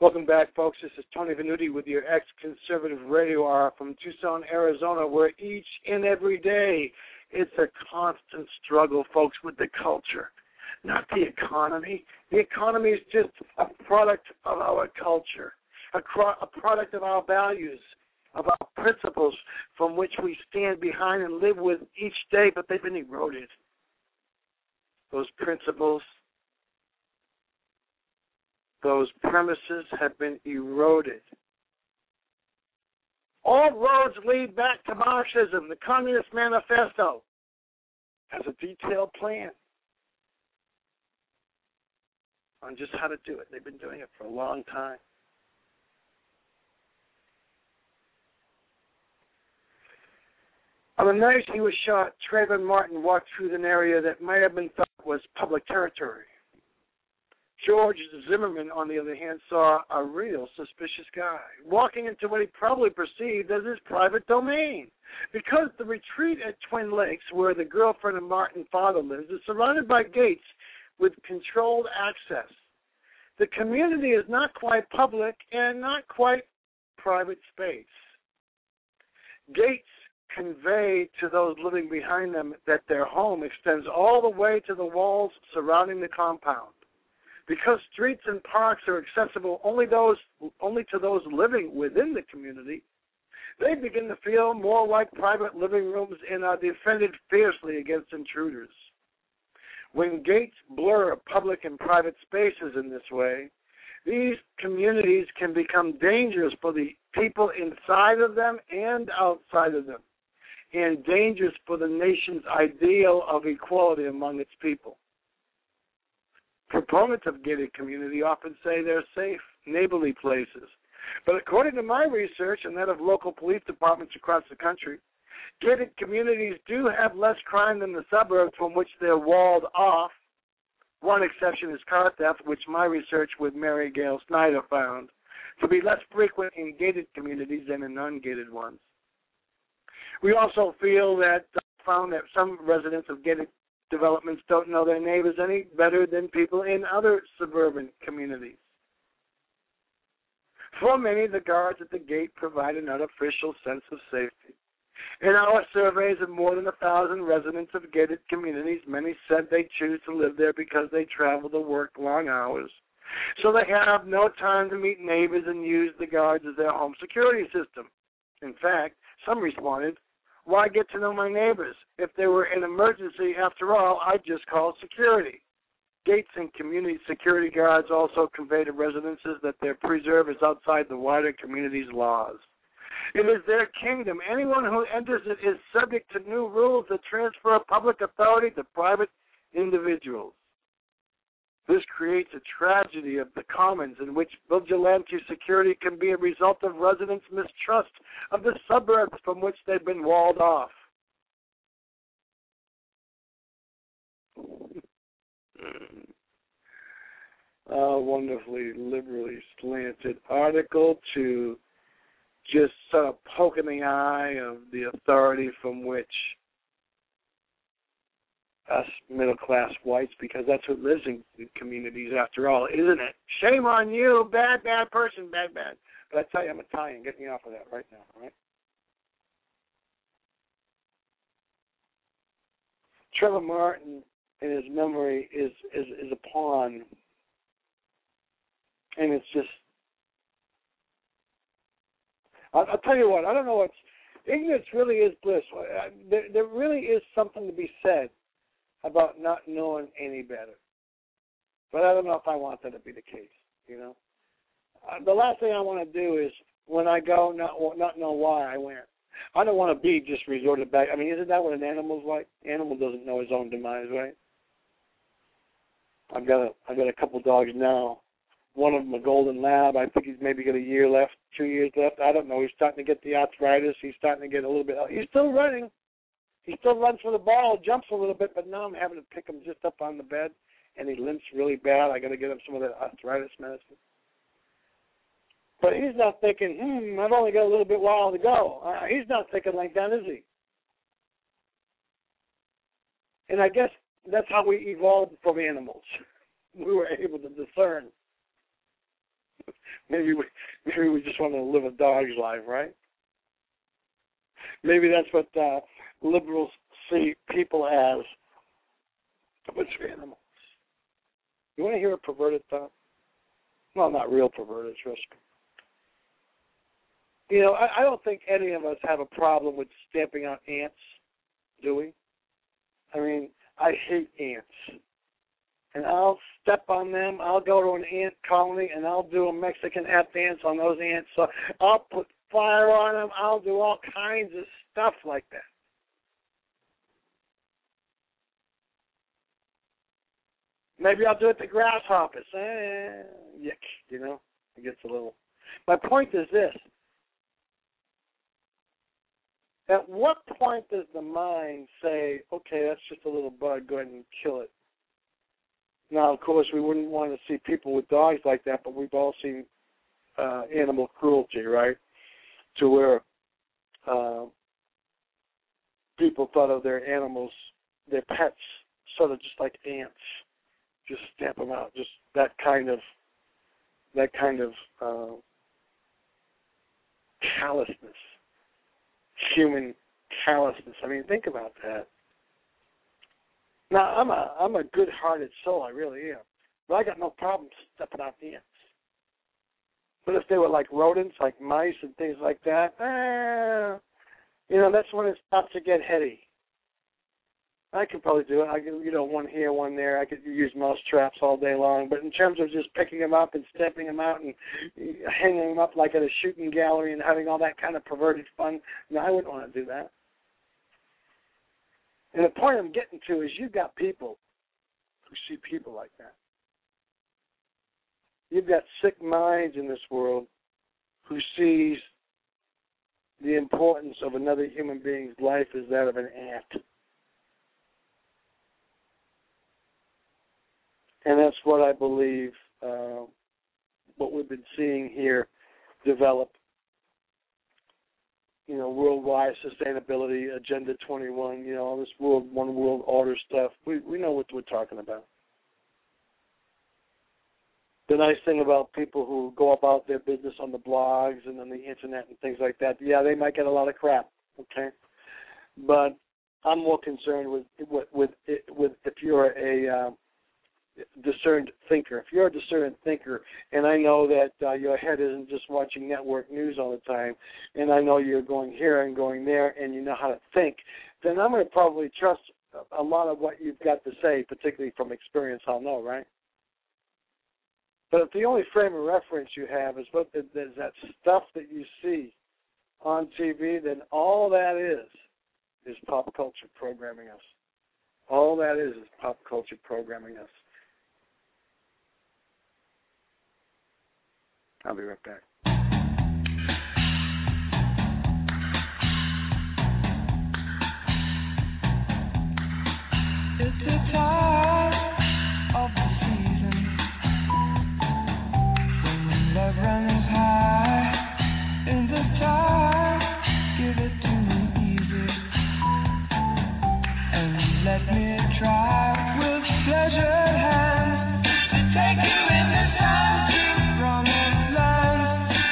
Welcome back, folks. This is Tony Venuti with your ex-conservative radio hour from Tucson, Arizona, where each and every day it's a constant struggle, folks, with the culture, not the economy. The economy is just a product of our culture, a product of our values, of our principles from which we stand behind and live with each day, but they've been eroded. Those principles, those premises have been eroded. All roads lead back to Marxism. The Communist Manifesto has a detailed plan on just how to do it. They've been doing it for a long time. On the night he was shot, Trayvon Martin walked through an area that might have been thought was public territory. George Zimmerman, on the other hand, saw a real suspicious guy walking into what he probably perceived as his private domain. Because the retreat at Twin Lakes, where the girlfriend of Martin's father lives, is surrounded by gates with controlled access. The community is not quite public and not quite private space. Gates convey to those living behind them that their home extends all the way to the walls surrounding the compound. Because streets and parks are accessible only to those living within the community, they begin to feel more like private living rooms and are defended fiercely against intruders. When gates blur public and private spaces in this way, these communities can become dangerous for the people inside of them and outside of them, and dangerous for the nation's ideal of equality among its people. Proponents of gated community often say they're safe, neighborly places. But according to my research and that of local police departments across the country, gated communities do have less crime than the suburbs from which they're walled off. One exception is car theft, which my research with Mary Gail Snyder found to be less frequent in gated communities than in non-gated ones. We also found that some residents of gated developments don't know their neighbors any better than people in other suburban communities. For many, the guards at the gate provide an artificial sense of safety. In our surveys of more than 1,000 residents of gated communities, many said they choose to live there because they travel to work long hours, so they have no time to meet neighbors and use the guards as their home security system. In fact, some responded, "Why get to know my neighbors? If there were an emergency, after all, I'd just call security." Gates and community security guards also convey to residences that their preserve is outside the wider community's laws. It is their kingdom. Anyone who enters it is subject to new rules that transfer public authority to private individuals. This creates a tragedy of the commons in which vigilante security can be a result of residents' mistrust of the suburbs from which they've been walled off. A wonderfully liberally slanted article to just sort of poke in the eye of the authority from which us middle-class whites, because that's what lives in communities after all, isn't it? Shame on you, bad person, bad. But I tell you, I'm Italian. Get me off of that right now, all right? Trayvon Martin, in his memory, is a pawn, and it's just, I'll tell you what, I don't know what's, ignorance really is bliss. There really is something to be said about not knowing any better. But I don't know if I want that to be the case, you know. The last thing I want to do is, when I go, not know why I went. I don't want to be just resorted back. I mean, isn't that what an animal's like? Animal doesn't know his own demise, right? I've got a couple dogs now. One of them a golden lab. I think he's maybe got a year left, 2 years left. I don't know. He's starting to get the arthritis. He's starting to get a little bit. He's still running. He still runs for the ball, jumps a little bit, but now I'm having to pick him just up on the bed, and he limps really bad. I got to get him some of that arthritis medicine. But he's not thinking, I've only got a little bit while to go. He's not thinking like that, is he? And I guess that's how we evolved from animals. We were able to discern Maybe we just want to live a dog's life, right? Maybe that's what liberals see people as a bunch of animals. You want to hear a perverted thought? Well, not real perverted, trust me. You know, I don't think any of us have a problem with stamping out ants, do we? I mean, I hate ants. And I'll step on them. I'll go to an ant colony, and I'll do a Mexican ant dance on those ants. So I'll put fire on them. I'll do all kinds of stuff like that. Maybe I'll do it to grasshoppers. Yuck, you know. It gets a little. My point is this. At what point does the mind say, okay, that's just a little bug, go ahead and kill it? Now, of course, we wouldn't want to see people with dogs like that, but we've all seen animal cruelty, right? To where people thought of their animals, their pets, sort of just like ants. Just stamp them out. Just that kind of callousness, human callousness. I mean, think about that. Now, I'm a good-hearted soul. I really am. But I got no problem stepping out the ants. But if they were like rodents, like mice and things like that, you know, that's when it starts to get heady. I could probably do it. I could, you know, one here, one there. I could use mouse traps all day long. But in terms of just picking them up and stamping them out and hanging them up like at a shooting gallery and having all that kind of perverted fun, no, I wouldn't want to do that. And the point I'm getting to is you've got people who see people like that. You've got sick minds in this world who sees the importance of another human being's life as that of an ant. And that's what I believe, what we've been seeing here develop. You know, worldwide sustainability, Agenda 21, you know, all this one world order stuff. We know what we're talking about. The nice thing about people who go about their business on the blogs and on the internet and things like that, yeah, they might get a lot of crap, okay? But I'm more concerned with if you're a discerned thinker. If you're a discerned thinker, and I know that your head isn't just watching network news all the time, and I know you're going here and going there, and you know how to think, then I'm going to probably trust a lot of what you've got to say, particularly from experience. I'll know, right? But if the only frame of reference you have is that stuff that you see on TV, then all that is pop culture programming us. All that is pop culture programming us. I'll be right back. It's the time of the season when love runs high. In the time, give it to me easy and let me try with pleasured hands to take you in the sun to promised land.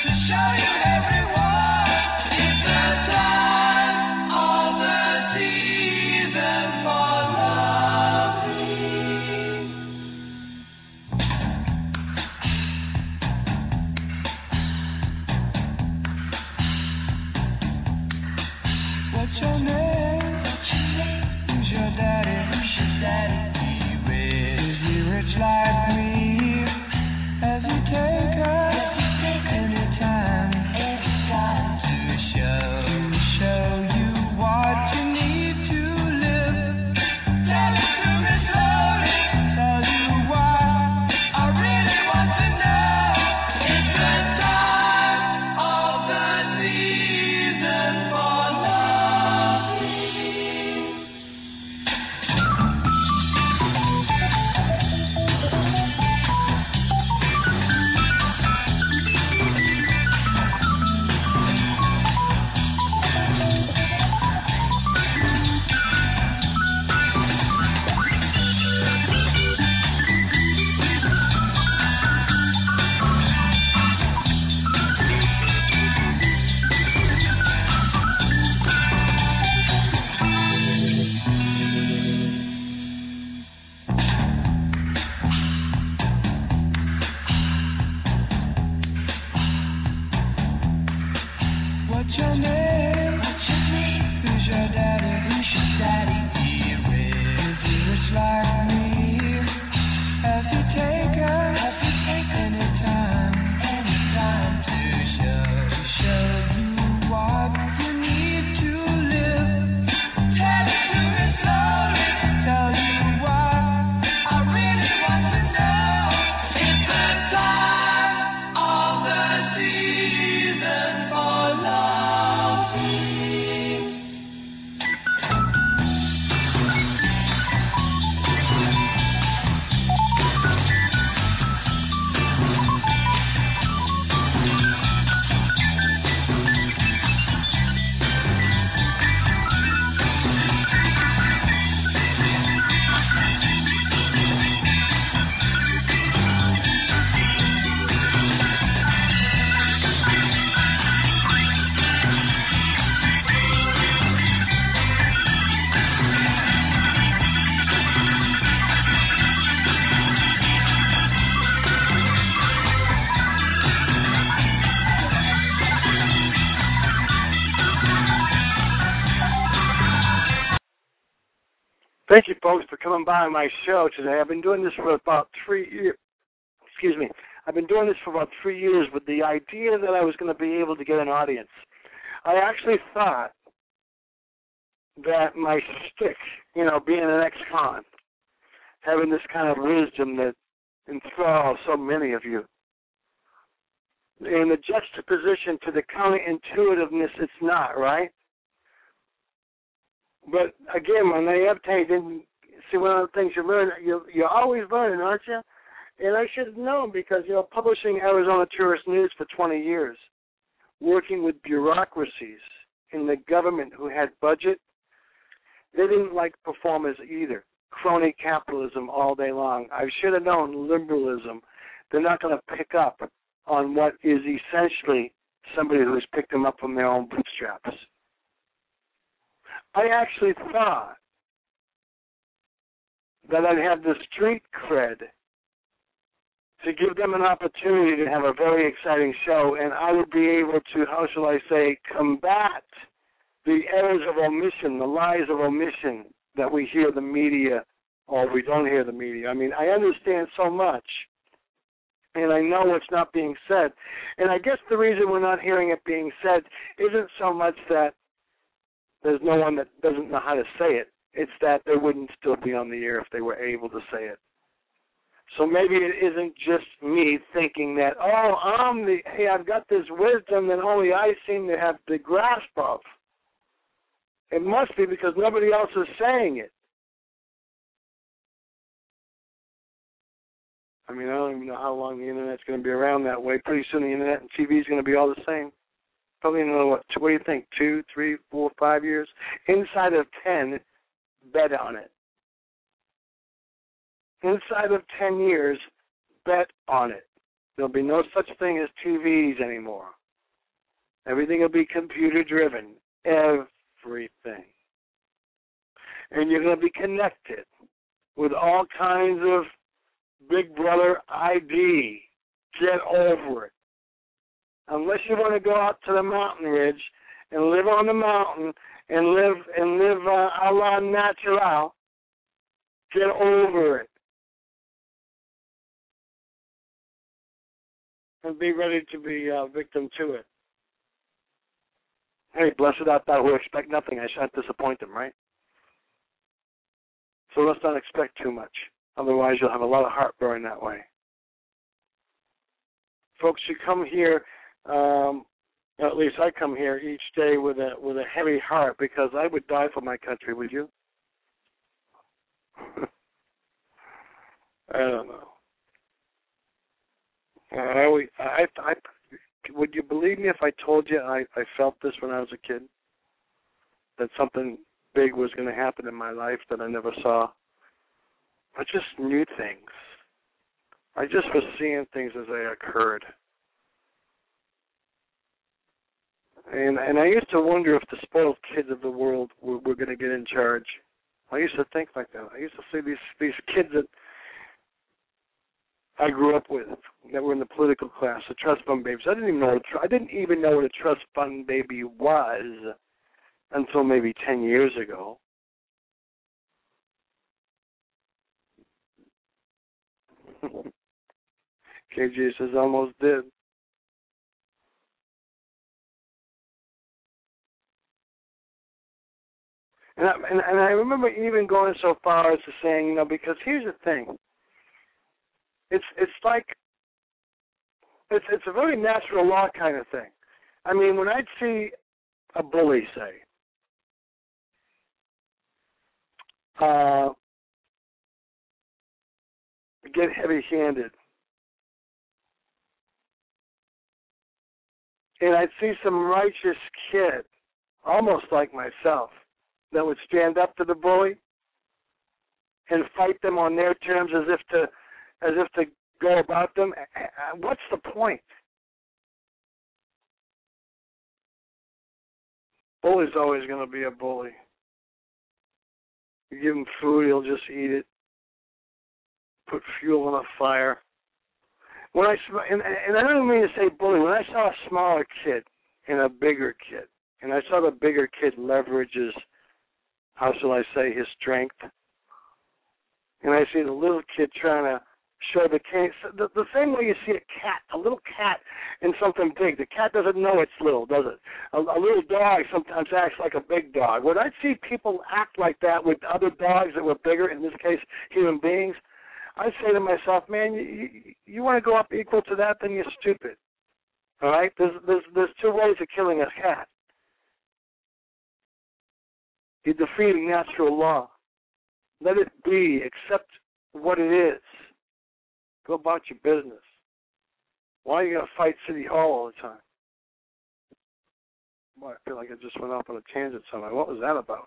Thank you, folks, for coming by my show today. I've been doing this for about 3 years. Excuse me. I've been doing this for about 3 years with the idea that I was going to be able to get an audience. I actually thought that my stick, being an ex-con, having this kind of wisdom that enthralls so many of you, and the juxtaposition to the counterintuitiveness, it's not, right? But again, my naivete didn't see one of the things you learn. You're always learning, aren't you? And I should have known because, publishing Arizona Tourist News for 20 years, working with bureaucracies in the government who had budget, they didn't like performers either. Crony capitalism all day long. I should have known liberalism. They're not going to pick up on what is essentially somebody who's picked them up from their own bootstraps. I actually thought that I'd have the street cred to give them an opportunity to have a very exciting show, and I would be able to, how shall I say, combat the errors of omission, the lies of omission that we hear the media, or we don't hear the media. I mean, I understand so much, and I know what's not being said. And I guess the reason we're not hearing it being said isn't so much that there's no one that doesn't know how to say it. It's that they wouldn't still be on the air if they were able to say it. So maybe it isn't just me thinking that, I've got this wisdom that only I seem to have the grasp of. It must be because nobody else is saying it. I mean, I don't even know how long the Internet's going to be around that way. Pretty soon the Internet and TV is going to be all the same. Probably another, what do you think, 2, 3, 4, 5 years? Inside of 10, bet on it. Inside of 10 years, bet on it. There'll be no such thing as TVs anymore. Everything will be computer-driven. Everything. And you're going to be connected with all kinds of Big Brother ID. Get over it. Unless you want to go out to the mountain ridge and live on the mountain and live a la natural, get over it. And be ready to be a victim to it. Hey, blessed art thou who expect nothing. I shan't disappoint them, right? So let's not expect too much. Otherwise, you'll have a lot of heartburn that way. Folks, you come here, at least I come here each day with a heavy heart because I would die for my country, would you? I don't know. Would you believe me if I told you I felt this when I was a kid? That something big was going to happen in my life that I never saw? I just knew things. I just was seeing things as they occurred. And I used to wonder if the spoiled kids of the world were going to get in charge. I used to think like that. I used to see these kids that I grew up with that were in the political class, the trust fund babies. I didn't even know what a trust fund baby was until maybe 10 years ago. KJ says almost did. And I remember even going so far as to saying, because here's the thing. It's like it's a very natural law kind of thing. I mean, when I'd see a bully, say, get heavy-handed, and I'd see some righteous kid, almost like myself, that would stand up to the bully and fight them on their terms as if to go about them. What's the point? Bully's always going to be a bully. You give him food, he'll just eat it. Put fuel on a fire. And I don't mean to say bully. When I saw a smaller kid and a bigger kid, and I saw the bigger kid leverages, how shall I say, his strength and I see the little kid trying to show the king. The same way you see a little cat in something big. The cat doesn't know it's little, does it? A little dog sometimes acts like a big dog. When I see people act like that with other dogs that were bigger, in this case human beings, I say to myself, man, you want to go up equal to that, then you're stupid. All right? There's two ways of killing a cat. You're defeating natural law. Let it be. Accept what it is. Go about your business. Why are you going to fight City Hall all the time? Boy, I feel like I just went off on a tangent somewhere. What was that about?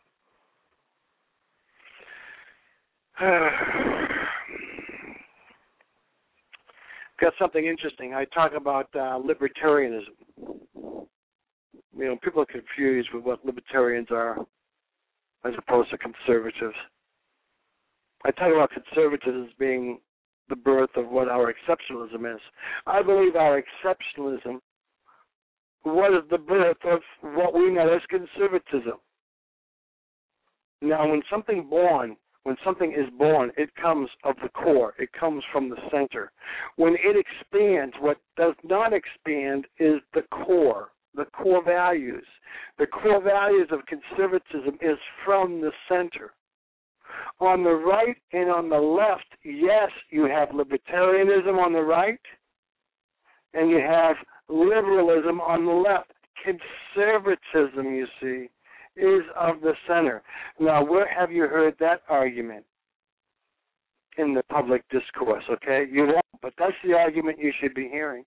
Got something interesting. I talk about libertarianism. People are confused with what libertarians are as opposed to conservatives. I talk about conservatism as being the birth of what our exceptionalism is. I believe our exceptionalism was the birth of what we know as conservatism. Now, when something is born, it comes of the core. It comes from the center. When it expands, what does not expand is the core values. The core values of conservatism is from the center. On the right and on the left, yes, you have libertarianism on the right, and you have liberalism on the left. Conservatism, you see, is of the center. Now, where have you heard that argument? In the public discourse, okay? You won't, but that's the argument you should be hearing.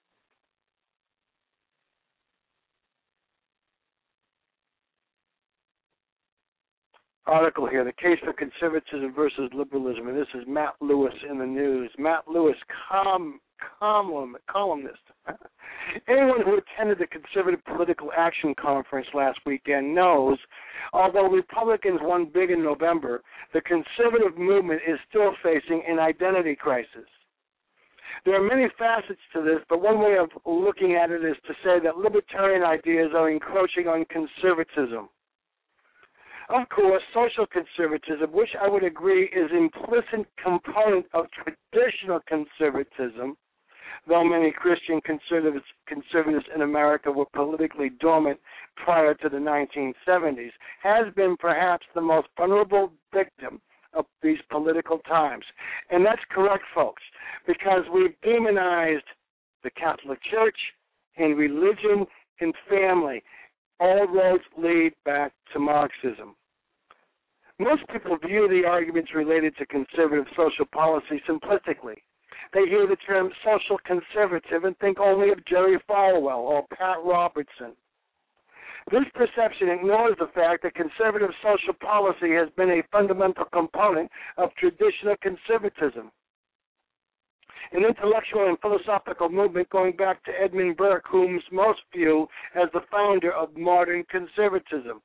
Article here, The Case for Conservatism versus Liberalism, and this is Matt Lewis in the news. Matt Lewis, columnist. Anyone who attended the Conservative Political Action Conference last weekend knows, although Republicans won big in November, the conservative movement is still facing an identity crisis. There are many facets to this, but one way of looking at it is to say that libertarian ideas are encroaching on conservatism. Of course, social conservatism, which I would agree is an implicit component of traditional conservatism, though many Christian conservatives in America were politically dormant prior to the 1970s, has been perhaps the most vulnerable victim of these political times. And that's correct, folks, because we've demonized the Catholic Church and religion and family. All roads lead back to Marxism. Most people view the arguments related to conservative social policy simplistically. They hear the term social conservative and think only of Jerry Falwell or Pat Robertson. This perception ignores the fact that conservative social policy has been a fundamental component of traditional conservatism, an intellectual and philosophical movement going back to Edmund Burke, whom most view as the founder of modern conservatism.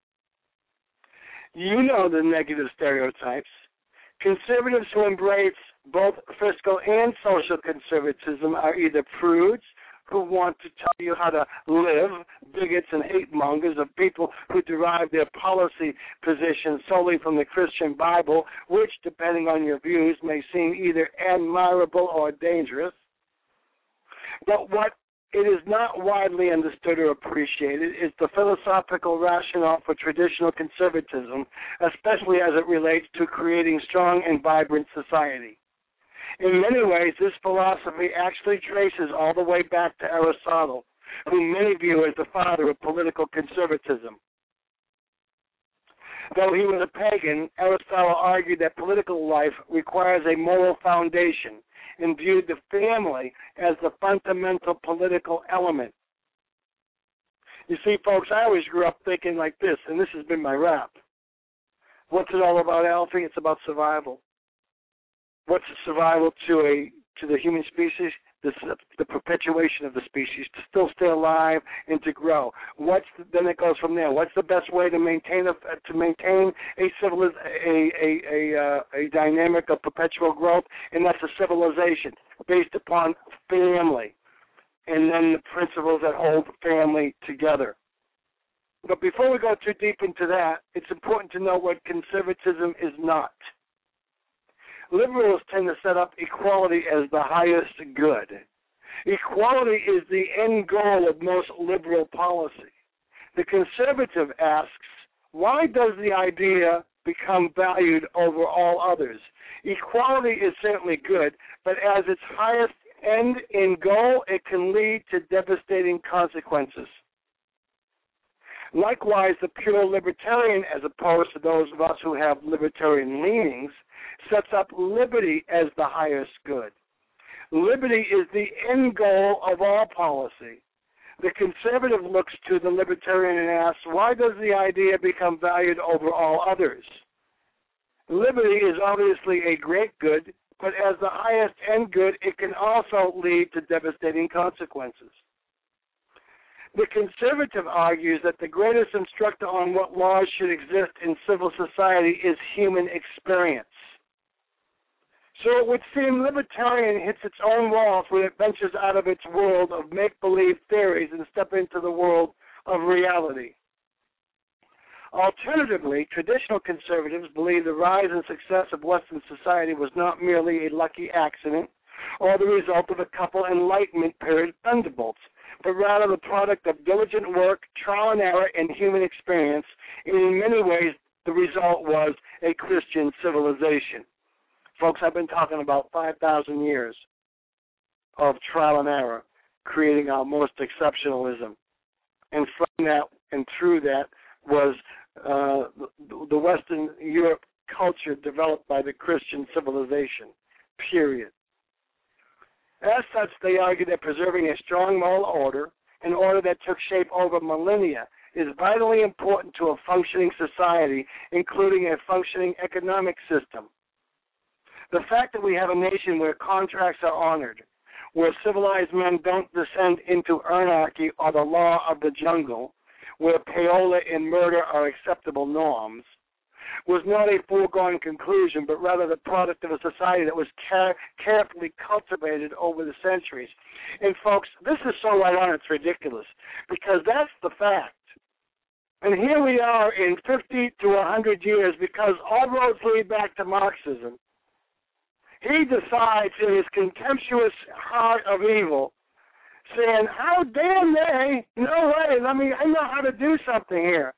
You know the negative stereotypes. Conservatives who embrace both fiscal and social conservatism are either prudes who want to tell you how to live, bigots and hate mongers of people who derive their policy positions solely from the Christian Bible, which, depending on your views, may seem either admirable or dangerous. But what it is not widely understood or appreciated is the philosophical rationale for traditional conservatism, especially as it relates to creating strong and vibrant society. In many ways, this philosophy actually traces all the way back to Aristotle, whom many view as the father of political conservatism. Though he was a pagan, Aristotle argued that political life requires a moral foundation and viewed the family as the fundamental political element. You see, folks, I always grew up thinking like this, and this has been my rap. What's it all about, Alfie? It's about survival. What's survival to the human species? The perpetuation of the species, to still stay alive and to grow. Then it goes from there. What's the best way to maintain a dynamic of perpetual growth? And that's a civilization based upon family, and then the principles that hold family together. But before we go too deep into that, it's important to know what conservatism is not. Liberals tend to set up equality as the highest good. Equality is the end goal of most liberal policy. The conservative asks, why does the idea become valued over all others? Equality is certainly good, but as its highest end in goal, it can lead to devastating consequences. Likewise, the pure libertarian, as opposed to those of us who have libertarian leanings, sets up liberty as the highest good. Liberty is the end goal of all policy. The conservative looks to the libertarian and asks, why does the idea become valued over all others? Liberty is obviously a great good, but as the highest end good, it can also lead to devastating consequences. The conservative argues that the greatest instructor on what laws should exist in civil society is human experience. So it would seem libertarian hits its own walls when it ventures out of its world of make-believe theories and steps into the world of reality. Alternatively, traditional conservatives believe the rise and success of Western society was not merely a lucky accident or the result of a couple Enlightenment period thunderbolts, but rather the product of diligent work, trial and error, and human experience, and in many ways the result was a Christian civilization. Folks, I've been talking about 5,000 years of trial and error, creating our most exceptionalism. And from that and through that was the Western Europe culture developed by the Christian civilization, period. As such, they argue that preserving a strong moral order, an order that took shape over millennia, is vitally important to a functioning society, including a functioning economic system. The fact that we have a nation where contracts are honored, where civilized men don't descend into anarchy or the law of the jungle, where payola and murder are acceptable norms, was not a foregone conclusion, but rather the product of a society that was carefully cultivated over the centuries. And folks, this is so right on, it's ridiculous, because that's the fact. And here we are in 50 to 100 years, because all roads lead back to Marxism. He decides in his contemptuous heart of evil, saying, how damn they, no way, I know how to do something here.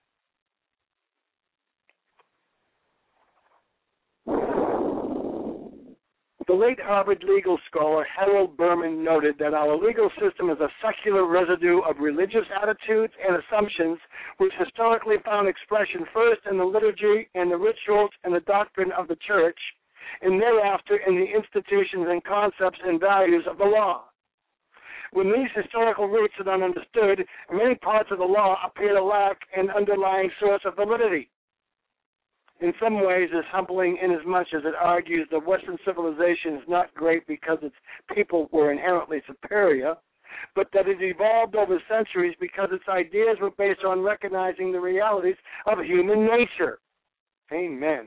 The late Harvard legal scholar Harold Berman noted that our legal system is a secular residue of religious attitudes and assumptions which historically found expression first in the liturgy and the rituals and the doctrine of the church, and thereafter in the institutions and concepts and values of the law. When these historical roots are not understood, many parts of the law appear to lack an underlying source of validity. In some ways, it's humbling inasmuch as it argues that Western civilization is not great because its people were inherently superior, but that it evolved over centuries because its ideas were based on recognizing the realities of human nature. Amen.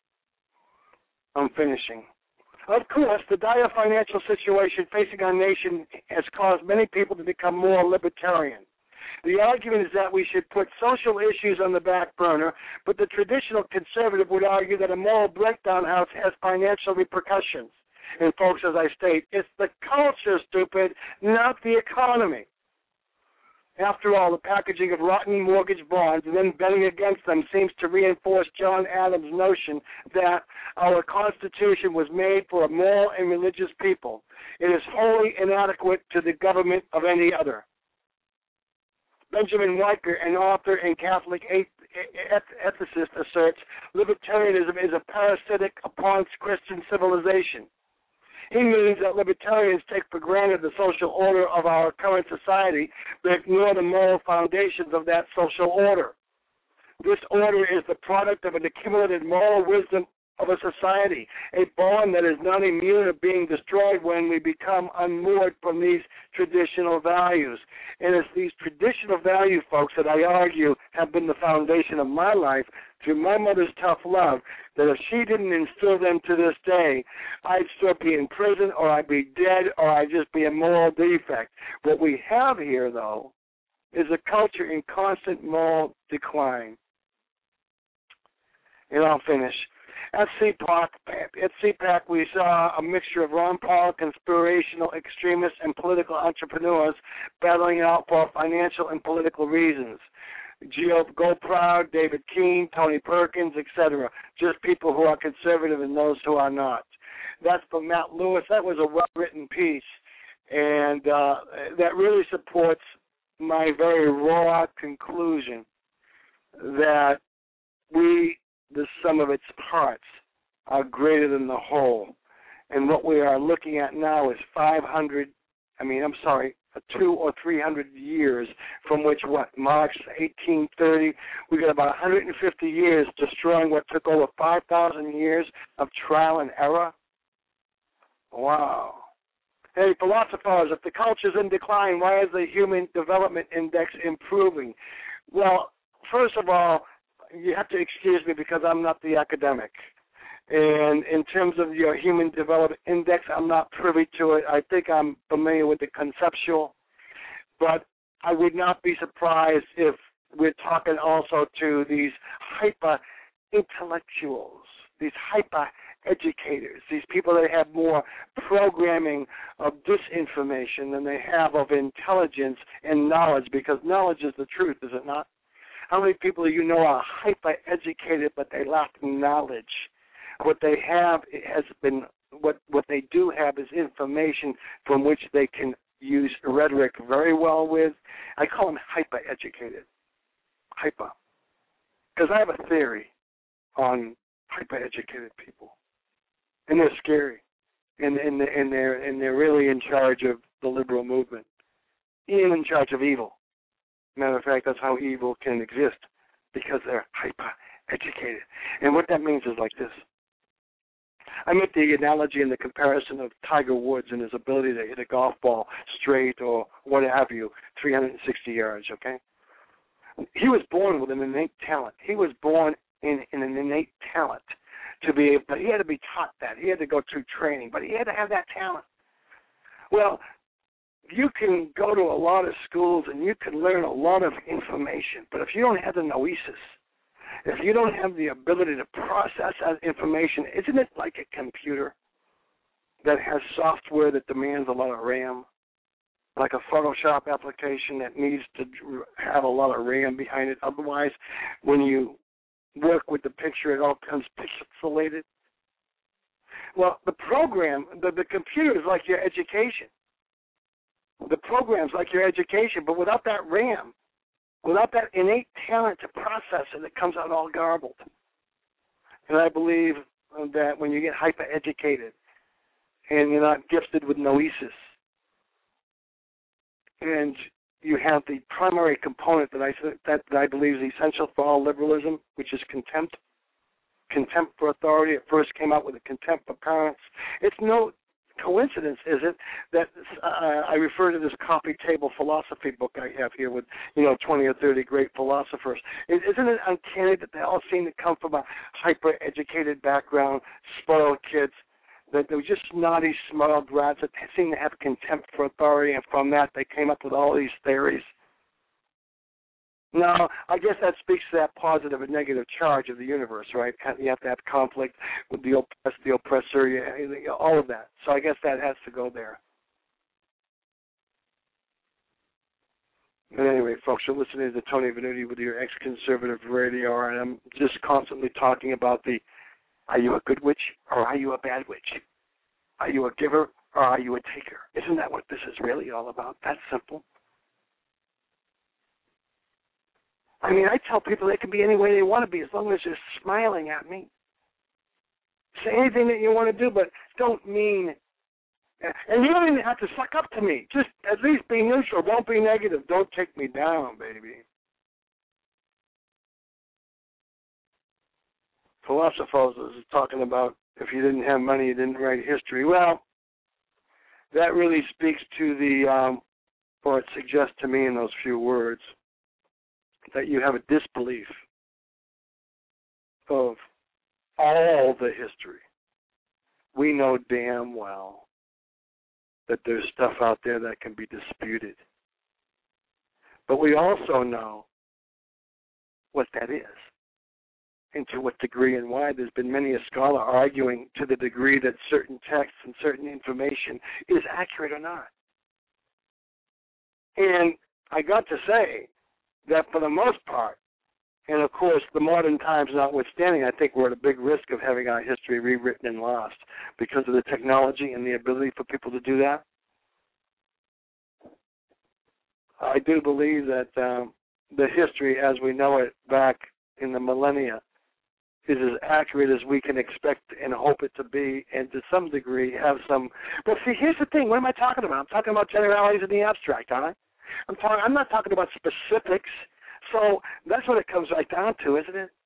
I'm finishing. Of course, the dire financial situation facing our nation has caused many people to become more libertarian. The argument is that we should put social issues on the back burner, but the traditional conservative would argue that a moral breakdown has financial repercussions. And folks, as I state, it's the culture, stupid, not the economy. After all, the packaging of rotten mortgage bonds and then betting against them seems to reinforce John Adams' notion that our Constitution was made for a moral and religious people. It is wholly inadequate to the government of any other. Benjamin Weicker, an author and Catholic ethicist, asserts libertarianism is a parasitic upon Christian civilization. He means that libertarians take for granted the social order of our current society, but ignore the moral foundations of that social order. This order is the product of an accumulated moral wisdom of a society, a bond that is not immune of being destroyed when we become unmoored from these traditional values. And it's these traditional values, folks, that I argue have been the foundation of my life through my mother's tough love, that if she didn't instill them to this day, I'd still be in prison or I'd be dead or I'd just be a moral defect. What we have here, though, is a culture in constant moral decline. And I'll finish. At CPAC, we saw a mixture of Ron Paul, conspirational extremists, and political entrepreneurs battling it out for financial and political reasons. Geo Goldproud, David Keene, Tony Perkins, etc. Just people who are conservative and those who are not. That's from Matt Lewis. That was a well-written piece, and that really supports my very raw conclusion that the sum of its parts are greater than the whole. And what we are looking at now is 200 or 300 years from which, March 1830, we got about 150 years destroying what took over 5,000 years of trial and error. Wow. Hey, philosophers, if the culture is in decline, why is the Human Development Index improving? Well, first of all, you have to excuse me because I'm not the academic. And in terms of your Human Development Index, I'm not privy to it. I think I'm familiar with the conceptual. But I would not be surprised if we're talking also to these hyper-intellectuals, these hyper-educators, these people that have more programming of disinformation than they have of intelligence and knowledge, because knowledge is the truth, is it not? How many people do you know are hyper-educated but they lack knowledge? What they have has been, what they do have is information from which they can use rhetoric very well with. I call them hyper-educated. Hyper. Because I have a theory on hyper-educated people. And they're scary. And they're really in charge of the liberal movement. Even in charge of evil. Matter of fact, that's how evil can exist, because they're hyper-educated. And what that means is like this. I make the analogy and the comparison of Tiger Woods and his ability to hit a golf ball straight or what have you, 360 yards, okay? He was born with an innate talent. He was born in an innate talent to be able, but he had to be taught that. He had to go through training, but he had to have that talent. Well, you can go to a lot of schools and you can learn a lot of information, but if you don't have the noesis, if you don't have the ability to process that information, isn't it like a computer that has software that demands a lot of RAM? Like a Photoshop application that needs to have a lot of RAM behind it. Otherwise, when you work with the picture, it all becomes pixelated. Well, the program, the computer is like your education. The program's like your education, but without that RAM, without that innate talent to process it, it comes out all garbled. And I believe that when you get hyper-educated and you're not gifted with noesis, and you have the primary component that I believe is essential for all liberalism, which is contempt. Contempt for authority. It first came out with a contempt for parents. It's no coincidence, is it, that I refer to this coffee table philosophy book I have here with, 20 or 30 great philosophers. Isn't it uncanny that they all seem to come from a hyper-educated background, spoiled kids, that they were just snotty, smug rats that seem to have contempt for authority, and from that they came up with all these theories? Now, I guess that speaks to that positive and negative charge of the universe, right? You have to have conflict with the oppressed, the oppressor, all of that. So I guess that has to go there. But anyway, folks, you're listening to Tony Venuti with your ex-conservative radio, and I'm just constantly talking about are you a good witch or are you a bad witch? Are you a giver or are you a taker? Isn't that what this is really all about? That's simple. I mean, I tell people they can be any way they want to be as long as they're smiling at me. Say anything that you want to do, but don't mean, and you don't even have to suck up to me. Just at least be neutral. Don't be negative. Don't take me down, baby. Philosophers is talking about if you didn't have money, you didn't write history. Well, that really speaks to or it suggests to me in those few words, that you have a disbelief of all the history. We know damn well that there's stuff out there that can be disputed. But we also know what that is. into what degree and why. There's been many a scholar arguing to the degree that certain texts and certain information is accurate or not. And I got to say that for the most part, and of course the modern times notwithstanding, I think we're at a big risk of having our history rewritten and lost because of the technology and the ability for people to do that. I do believe that the history as we know it back in the millennia is as accurate as we can expect and hope it to be, and to some degree have some. But see, here's the thing. What am I talking about? I'm talking about generalities in the abstract, aren't I? I'm not talking about specifics. So that's what it comes right down to, isn't it?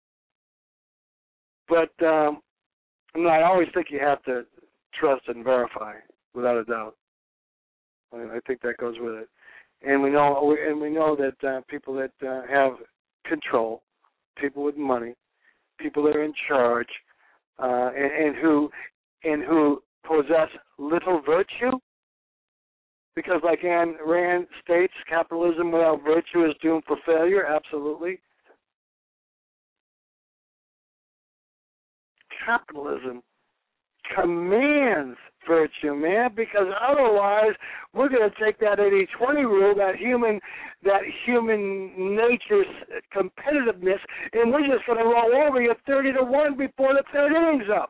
But I always think you have to trust and verify, without a doubt. I think that goes with it. And we know that people that have control, people with money, people that are in charge, and who possess little virtue, because like Ayn Rand states, capitalism without virtue is doomed for failure. Absolutely. Capitalism commands virtue, man, because otherwise we're going to take that 80-20 rule, that human nature's competitiveness, and we're just going to roll over you 30-1 before the third inning's up.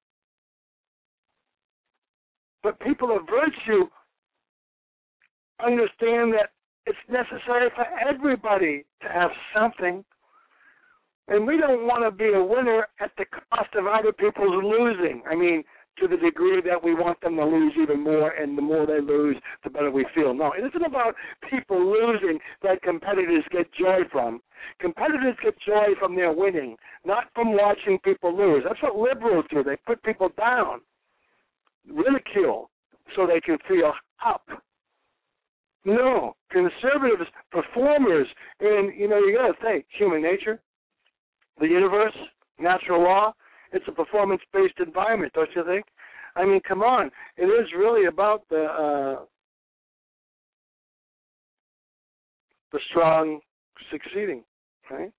But people of virtue understand that it's necessary for everybody to have something. And we don't want to be a winner at the cost of other people's losing. I mean, to the degree that we want them to lose even more, and the more they lose, the better we feel. No, it isn't about people losing that competitors get joy from. Competitors get joy from their winning, not from watching people lose. That's what liberals do. They put people down, ridicule, so they can feel up. No, conservatives, performers, and, you got to think, human nature, the universe, natural law, it's a performance-based environment, don't you think? I mean, come on. It is really about the strong succeeding, right?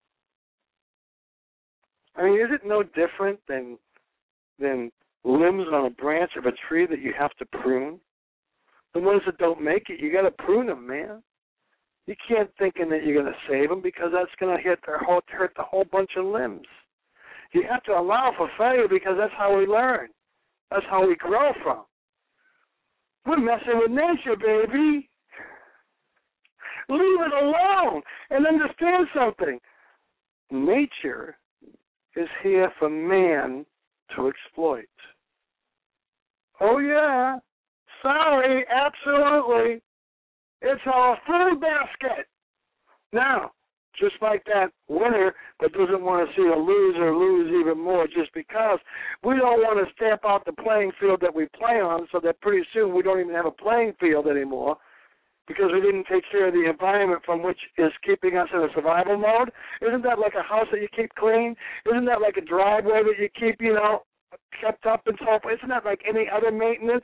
I mean, is it no different than limbs on a branch of a tree that you have to prune? The ones that don't make it, you got to prune them, man. You can't thinking that you're going to save them, because that's going to hurt the whole bunch of limbs. You have to allow for failure, because that's how we learn. That's how we grow from. We're messing with nature, baby. Leave it alone and understand something. Nature is here for man to exploit. Oh, yeah. Sorry, absolutely. It's our food basket. Now, just like that winner that doesn't want to see a loser lose even more just because, we don't want to stamp out the playing field that we play on, so that pretty soon we don't even have a playing field anymore because we didn't take care of the environment from which is keeping us in a survival mode. Isn't that like a house that you keep clean? Isn't that like a driveway that you keep, kept up and so forth? Isn't that like any other maintenance?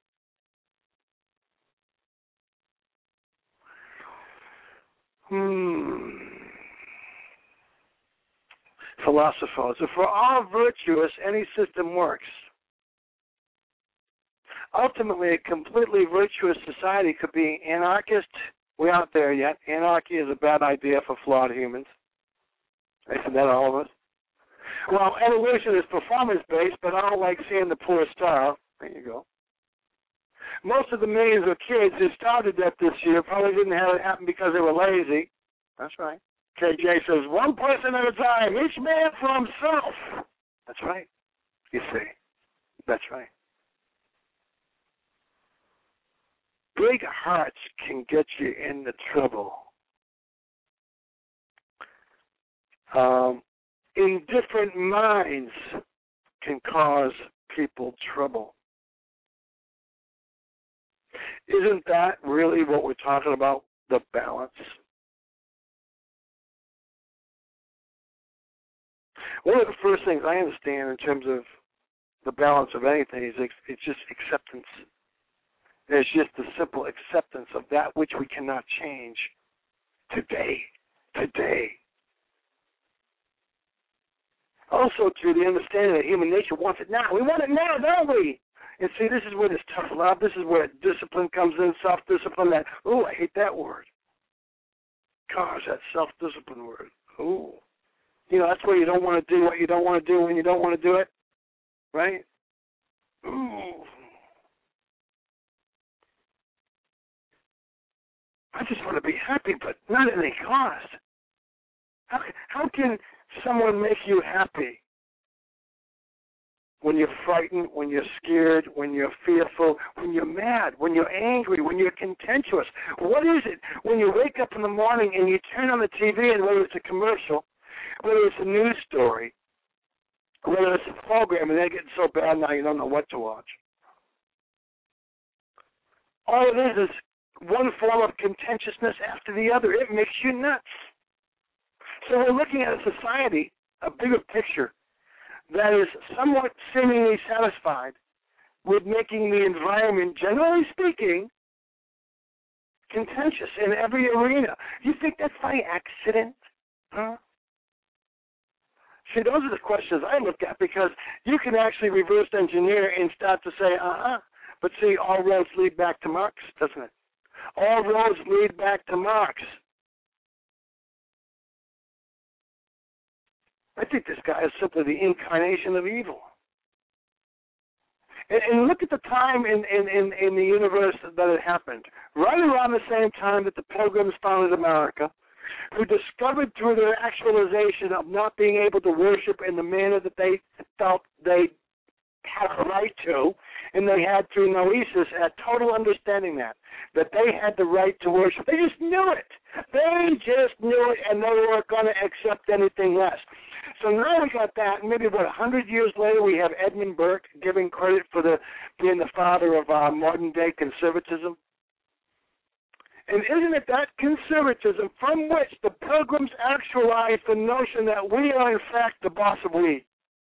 Philosophers. If we're all virtuous, any system works. Ultimately, a completely virtuous society could be anarchist. We aren't there yet. Anarchy is a bad idea for flawed humans. Isn't that all of us? Well, evolution is performance-based, but I don't like seeing the poor starve. There you go. Most of the millions of kids who started that this year probably didn't have it happen because they were lazy. That's right. KJ says, one person at a time, each man for himself. That's right. You see. That's right. Big hearts can get you into trouble. Indifferent minds can cause people trouble. Isn't that really what we're talking about, the balance? One of the first things I understand in terms of the balance of anything is it's just acceptance. It's just the simple acceptance of that which we cannot change today. Also, too, the understanding that human nature wants it now. We want it now, don't we? And see, this is where this tough love, this is where discipline comes in, self-discipline. That, ooh, I hate that word. Gosh, that self-discipline word. Ooh. You know, that's where you don't want to do what you don't want to do when you don't want to do it, right? Ooh. I just want to be happy, but not at any cost. How can someone make you happy when you're frightened, when you're scared, when you're fearful, when you're mad, when you're angry, when you're contentious? What is it when you wake up in the morning and you turn on the TV, and whether it's a commercial, whether it's a news story, whether it's a program, and they're getting so bad now you don't know what to watch. All it is one form of contentiousness after the other. It makes you nuts. So we're looking at a society, a bigger picture, that is somewhat seemingly satisfied with making the environment, generally speaking, contentious in every arena. You think that's by accident? Huh? See, those are the questions I look at, because you can actually reverse engineer and start to say, but see, all roads lead back to Marx, doesn't it? All roads lead back to Marx. I think this guy is simply the incarnation of evil. And look at the time in the universe that it happened. Right around the same time that the Pilgrims founded America, who discovered through their actualization of not being able to worship in the manner that they felt they had a right to, and they had through Noesis a total understanding that they had the right to worship. They just knew it. They just knew it, and they weren't going to accept anything less. So now we got that, and maybe about 100 years later we have Edmund Burke giving credit for being the father of modern-day conservatism. And isn't it that conservatism from which the Pilgrims actualized the notion that we are in fact the boss of we?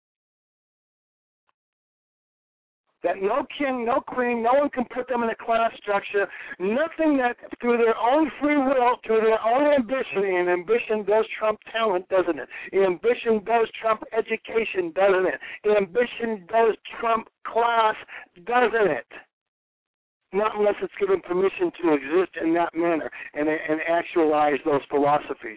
That no king, no queen, no one can put them in a class structure, nothing that through their own free will, through their own ambition, and ambition does trump talent, doesn't it? Ambition does trump education, doesn't it? Ambition does trump class, doesn't it? Not unless it's given permission to exist in that manner and actualize those philosophies.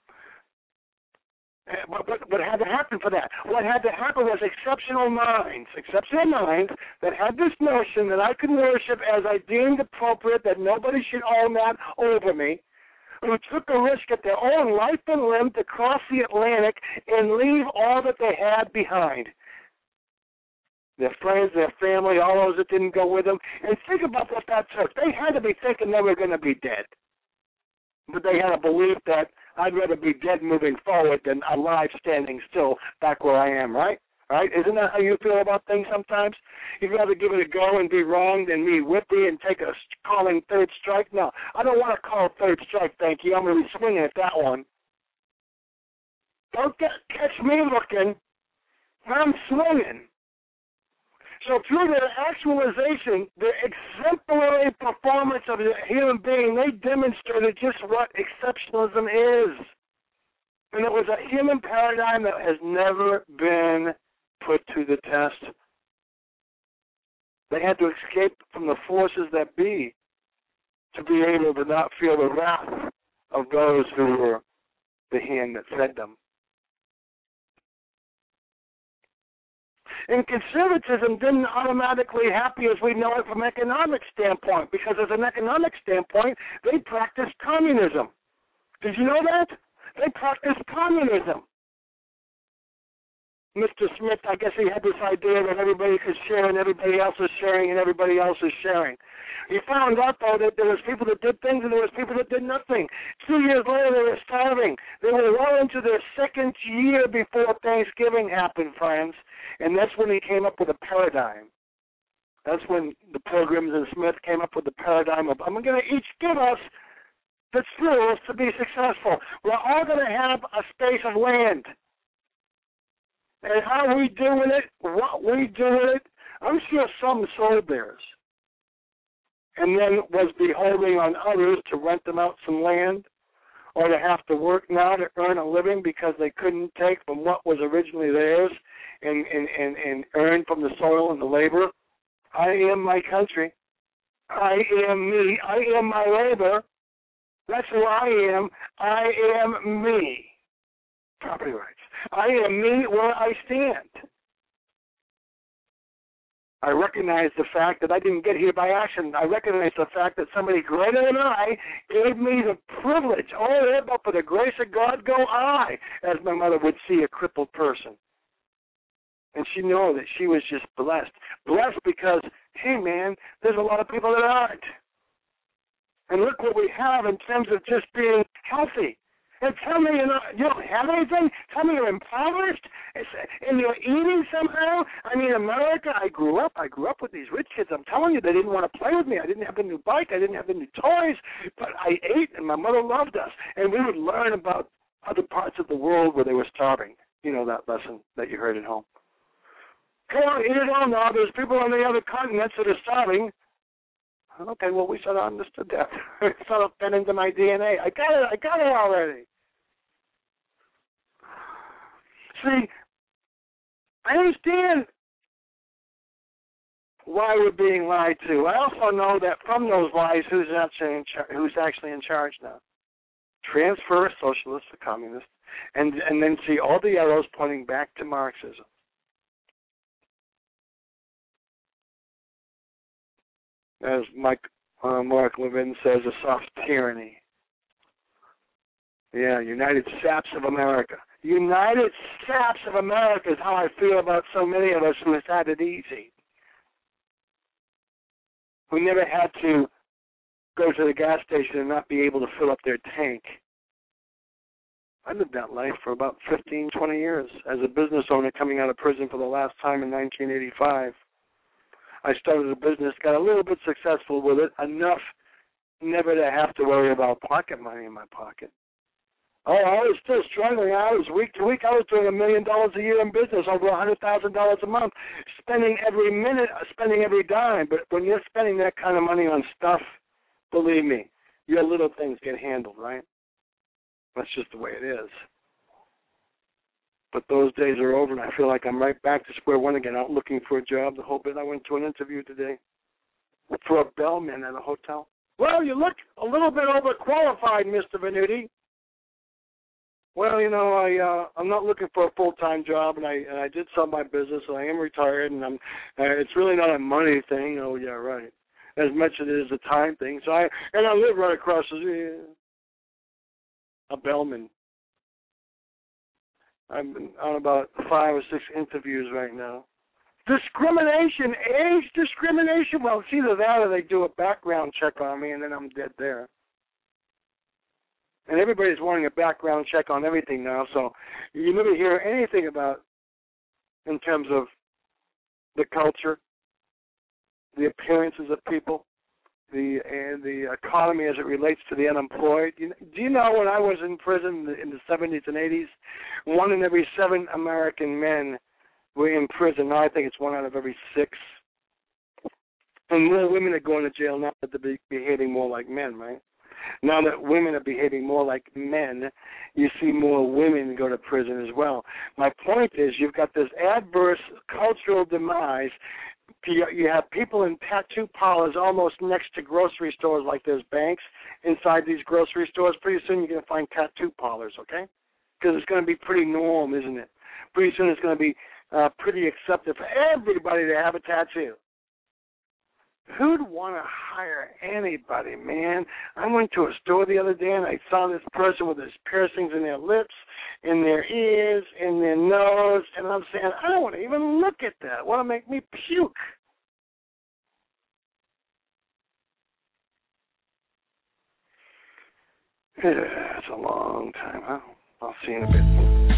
What had to happen for that? What had to happen was exceptional minds that had this notion that I could worship as I deemed appropriate, that nobody should own that over me, who took a risk at their own life and limb to cross the Atlantic and leave all that they had behind. Their friends, their family, all those that didn't go with them. And think about what that took. They had to be thinking they were going to be dead. But they had a belief that I'd rather be dead moving forward than alive standing still back where I am, right? Right? Isn't that how you feel about things sometimes? You'd rather give it a go and be wrong than be whippy and take a calling third strike? No, I don't want to call third strike, thank you. I'm going to be swinging at that one. Don't catch me looking. I'm swinging. So through their actualization, the exemplary performance of the human being, they demonstrated just what exceptionalism is. And it was a human paradigm that has never been put to the test. They had to escape from the forces that be to be able to not feel the wrath of those who were the hand that fed them. And conservatism didn't automatically happen as we know it from an economic standpoint, because as an economic standpoint, they practiced communism. Did you know that? They practiced communism. Mr. Smith, I guess he had this idea that everybody could share and everybody else is sharing and everybody else is sharing. He found out, though, that there was people that did things and there was people that did nothing. 2 years later, they were starving. They were well into their second year before Thanksgiving happened, friends. And that's when he came up with a paradigm. That's when the Pilgrims and Smith came up with the paradigm of, I'm going to each give us the tools to be successful. We're all going to have a space of land. And how we do with it, what we do with it, I'm sure some sold theirs. And then was beholding on others to rent them out some land, or to have to work now to earn a living because they couldn't take from what was originally theirs and earn from the soil and the labor. I am my country. I am me. I am my labor. That's who I am. I am me. Property rights. I am me where I stand. I recognize the fact that I didn't get here by accident. I recognize the fact that somebody greater than I gave me the privilege. Oh, but for the grace of God go I, as my mother would see a crippled person. And she knew that she was just blessed. Blessed because, hey, man, there's a lot of people that aren't. And look what we have in terms of just being healthy. And tell me you don't have anything? Tell me you're impoverished? And you're eating somehow? I mean, America, I grew up with these rich kids. I'm telling you, they didn't want to play with me. I didn't have the new bike. I didn't have the new toys. But I ate, and my mother loved us. And we would learn about other parts of the world where they were starving. You know that lesson that you heard at home. Come on, eat it all now. There's people on the other continents that are starving. Okay, well, we sort of understood that. It sort of fed into my DNA. I got it already. See, I understand why we're being lied to. I also know that from those lies, who's actually in charge now. Transfer socialist to communist, and then see all the arrows pointing back to Marxism. As Mark Levin says, a soft tyranny. Yeah, United Saps of America. United Saps of America is how I feel about so many of us who have had it easy. Who never had to go to the gas station and not be able to fill up their tank. I lived that life for about 15, 20 years as a business owner coming out of prison for the last time in 1985. I started a business, got a little bit successful with it, enough never to have to worry about pocket money in my pocket. Oh, I was still struggling. I was week to week. I was doing $1 million a year in business, over $100,000 a month, spending every minute, spending every dime. But when you're spending that kind of money on stuff, believe me, your little things get handled, right? That's just the way it is. But those days are over, and I feel like I'm right back to square one again, out looking for a job. The whole bit. I went to an interview today for a bellman at a hotel. Well, you look a little bit overqualified, Mr. Venuti. Well, you know, I'm not looking for a full-time job, and I did sell my business, and I am retired, and it's really not a money thing. Oh, yeah, right. As much as it is a time thing. So I live right across a bellman. I've been on about 5 or 6 interviews right now. Discrimination, age discrimination. Well, it's either that or they do a background check on me, and then I'm dead there. And everybody's wanting a background check on everything now, so you never hear anything about, in terms of the culture, the appearances of people, the economy as it relates to the unemployed. Do you know when I was in prison in the 70s and 80s, 1 in every 7 American men were in prison. Now I think it's 1 out of every 6. And more women are going to jail now that they're behaving more like men, right? Now that women are behaving more like men, you see more women go to prison as well. My point is you've got this adverse cultural demise. You have people in tattoo parlors almost next to grocery stores, like there's banks inside these grocery stores. Pretty soon you're going to find tattoo parlors, okay? Because it's going to be pretty norm, isn't it? Pretty soon it's going to be pretty accepted for everybody to have a tattoo. Who'd want to hire anybody, man? I went to a store the other day and I saw this person with his piercings in their lips, in their ears, in their nose, and I'm saying, I don't want to even look at that. It want to make me puke. It's a long time, huh? I'll see you in a bit.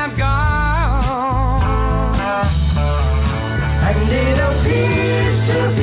I need a piece of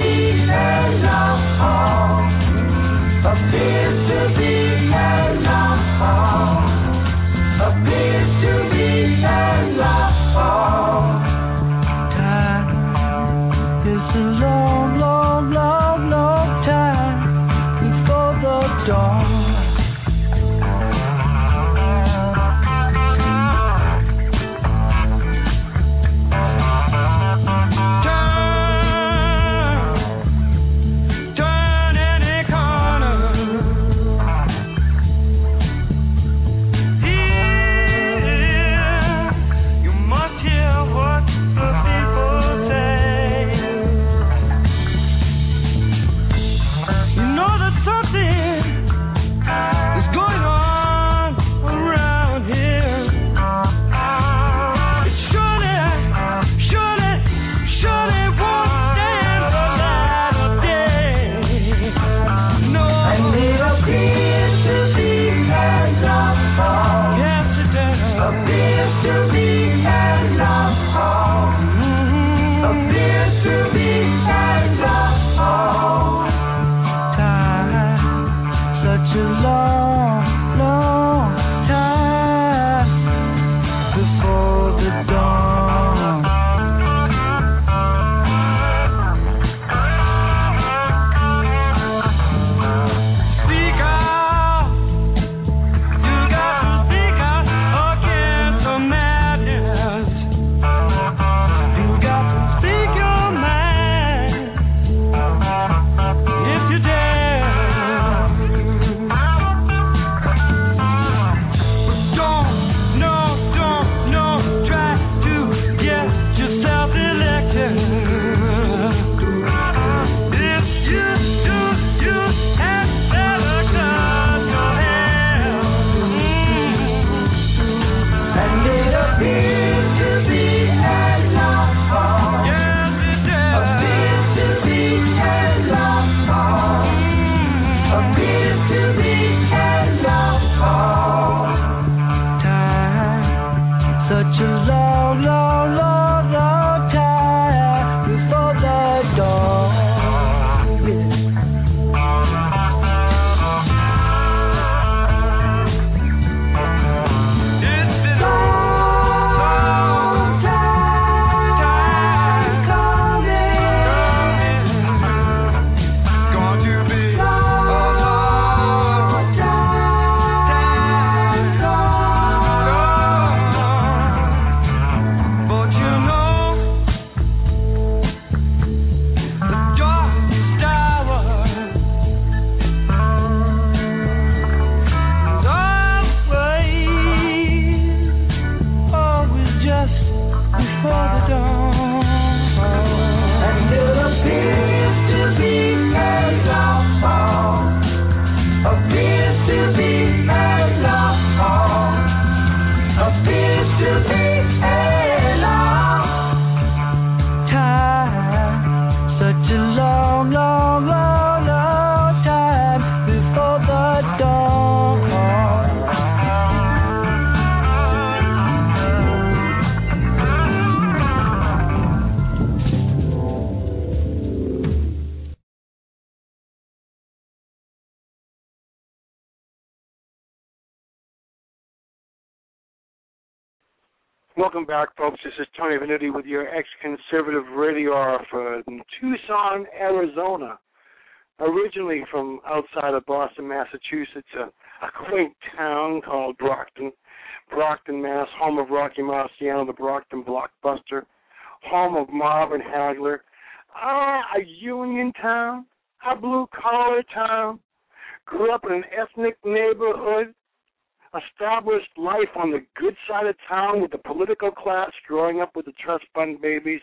Welcome back, folks. This is Tony Venuti with your ex-conservative radio hour for Tucson, Arizona. Originally from outside of Boston, Massachusetts, a quaint town called Brockton. Brockton, Mass., home of Rocky Marciano, the Brockton Blockbuster, home of Marvin Hagler. A union town, a blue-collar town. Grew up in an ethnic neighborhood. Established life on the good side of town with the political class, growing up with the trust fund babies.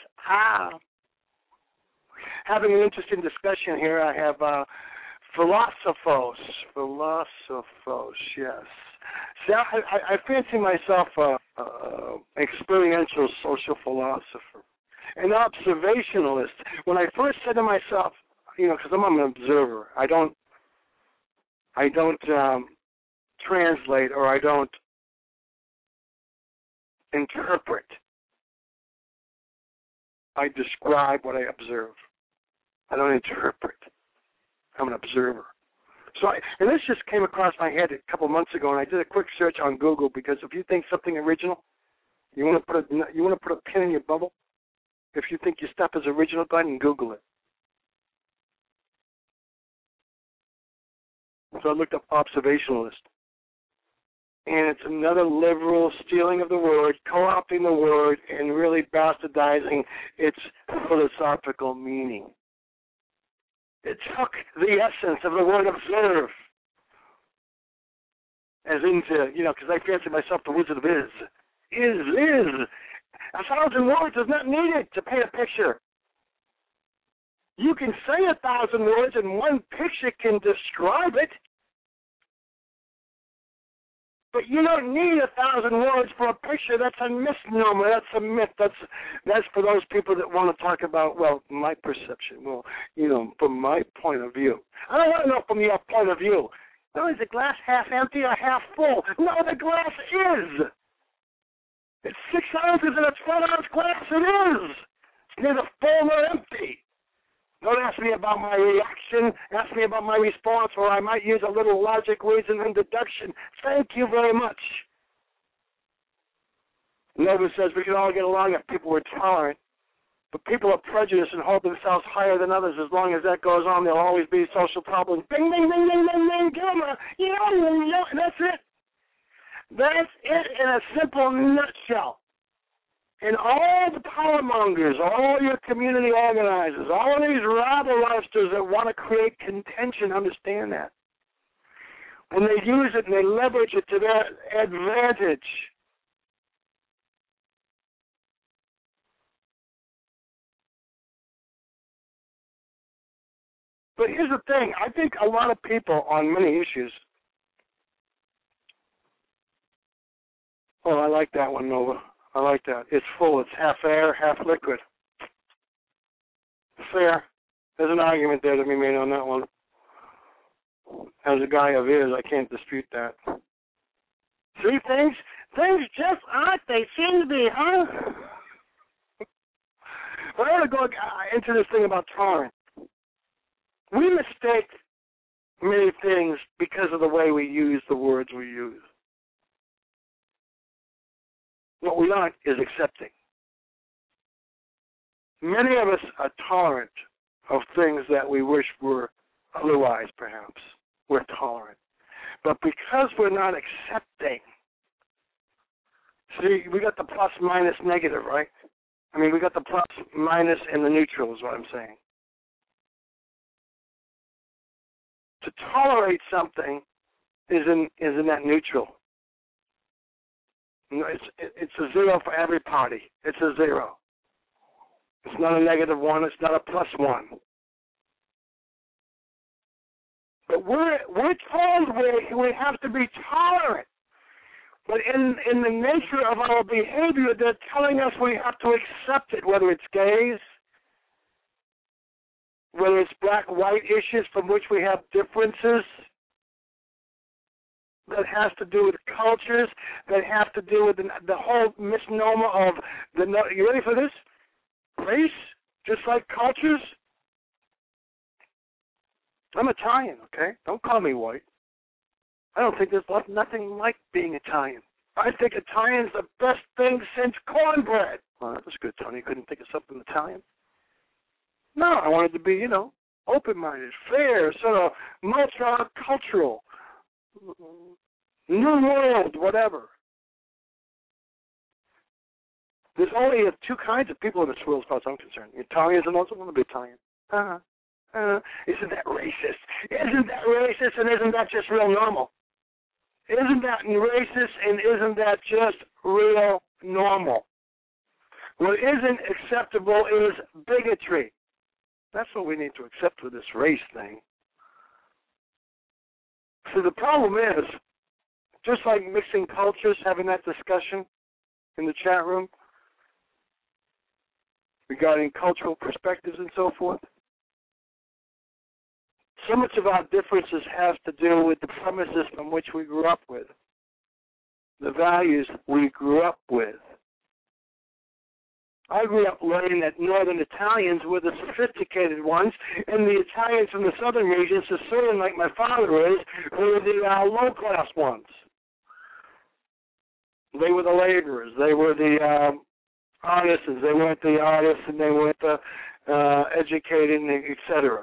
Having an interesting discussion here, I have philosophos, yes. See, I fancy myself an experiential social philosopher, an observationalist. When I first said to myself, because I'm an observer, I don't translate, or I don't interpret. I describe what I observe. I don't interpret. I'm an observer. And this just came across my head a couple months ago, and I did a quick search on Google, because if you think something original, you want to put a pin in your bubble. If you think your stuff is original, go ahead and Google it. So I looked up observationalist. And it's another liberal stealing of the word, co-opting the word, and really bastardizing its philosophical meaning. It took the essence of the word observe, as into, because I fancy myself the Wizard of Iz. Is. 1,000 words is not needed to paint a picture. You can say 1,000 words, and one picture can describe it. But you don't need 1,000 words for a picture. That's a misnomer. That's a myth. That's for those people that want to talk about, my perception. From my point of view. I don't want to know from your point of view. Is the glass half empty or half full? No, the glass is. It's 6 ounces in a 12-ounce glass. It is. It's neither full nor empty. Don't ask me about my reaction. Ask me about my response, or I might use a little logic, reason, and deduction. Thank you very much. Nova says we can all get along if people were tolerant, but people are prejudiced and hold themselves higher than others. As long as that goes on, there'll always be social problems. Bing, bing, bing, bing, bing, bing, camera. That's it. That's it in a simple nutshell. And all the power mongers, all your community organizers, all of these rabble-rousters that want to create contention understand that. When they use it and they leverage it to their advantage. But here's the thing. I think a lot of people on many issues. Oh, I like that one, Nova. I like that. It's full. It's half air, half liquid. Fair. There's an argument there to be made on that one. As a guy of his, I can't dispute that. See, things just aren't they seem to be, huh? But I want to go into this thing about tolerance. We mistake many things because of the way we use the words we use. What we aren't is accepting. Many of us are tolerant of things that we wish were otherwise, perhaps. We're tolerant. But because we're not accepting, see, we got the plus, minus, negative, right? We got the plus, minus, and the neutral is what I'm saying. To tolerate something is in that neutral. It's a zero for every party. It's a zero. It's not a negative one. It's not a plus one. But we're told we have to be tolerant. But in the nature of our behavior, they're telling us we have to accept it, whether it's gays, whether it's black-white issues from which we have differences, that has to do with cultures, that have to do with the whole misnomer of you ready for this? Race, just like cultures. I'm Italian, okay? Don't call me white. I don't think there's nothing like being Italian. I think Italian's the best thing since cornbread. Well, that was good, Tony. You couldn't think of something Italian? No, I wanted to be, open-minded, fair, sort of multicultural, new world, whatever. There's only two kinds of people in this world, as far as I'm concerned. Italians and those who want to be Italian. Isn't that racist? Isn't that racist, and isn't that just real normal? Isn't that racist, and isn't that just real normal? What isn't acceptable is bigotry. That's what we need to accept with this race thing. So the problem is, just like mixing cultures, having that discussion in the chat room regarding cultural perspectives and so forth, so much of our differences have to do with the premises from which we grew up with, the values we grew up with. I grew up learning that northern Italians were the sophisticated ones, and the Italians from the southern regions, Sicilian like my father is, were the low-class ones. They were the laborers. They were the artisans. They weren't the artists, and they weren't the educated, etc.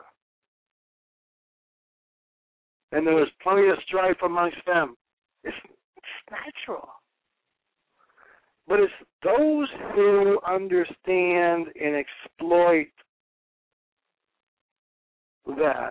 And there was plenty of strife amongst them. It's natural. But it's those who understand and exploit that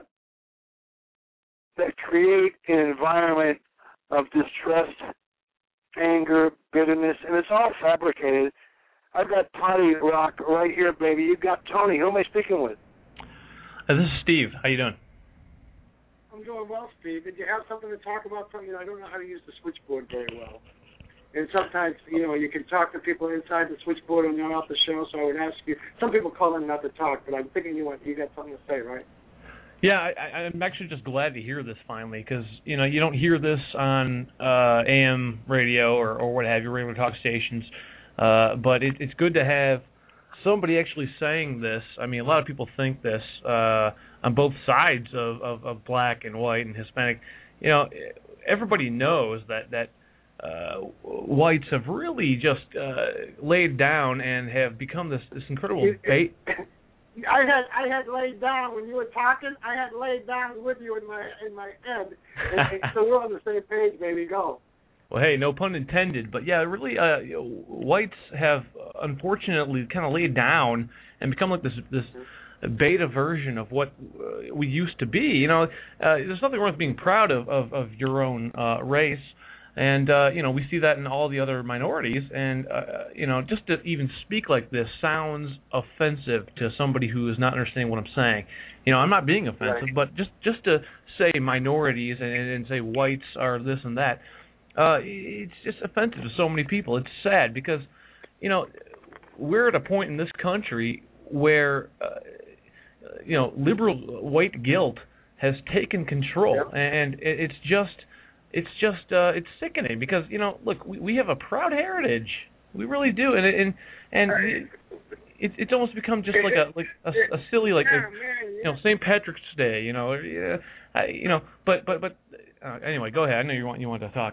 create an environment of distrust, anger, bitterness, and it's all fabricated. I've got Potty Rock right here, baby. You've got Tony. Who am I speaking with? This is Steve. How you doing? I'm doing well, Steve. Did you have something to talk about? I don't know how to use the switchboard very well. And sometimes, you can talk to people inside the switchboard when you're off the show, so I would ask you. Some people call in not to talk, but I'm thinking you got something to say, right? Yeah, I'm actually just glad to hear this finally, because, you don't hear this on AM radio or what have you, radio talk stations, but it's good to have somebody actually saying this. I mean, a lot of people think this on both sides of black and white and Hispanic. Everybody knows that whites have really just laid down and have become this incredible bait. I had laid down when you were talking. I had laid down with you in my head, and so we're on the same page, baby. Go. Well, hey, no pun intended, but yeah, really, whites have unfortunately kind of laid down and become like this beta version of what we used to be. There's nothing wrong with being proud of your own race. And, we see that in all the other minorities. And, just to even speak like this sounds offensive to somebody who is not understanding what I'm saying. I'm not being offensive, but just to say minorities and say whites are this and that, it's just offensive to so many people. It's sad because, we're at a point in this country where, liberal white guilt has taken control. Yep. And it's sickening because, look, we have a proud heritage. We really do. And it's almost become just like a silly, St. Patrick's Day, but anyway, go ahead. I know you want to talk.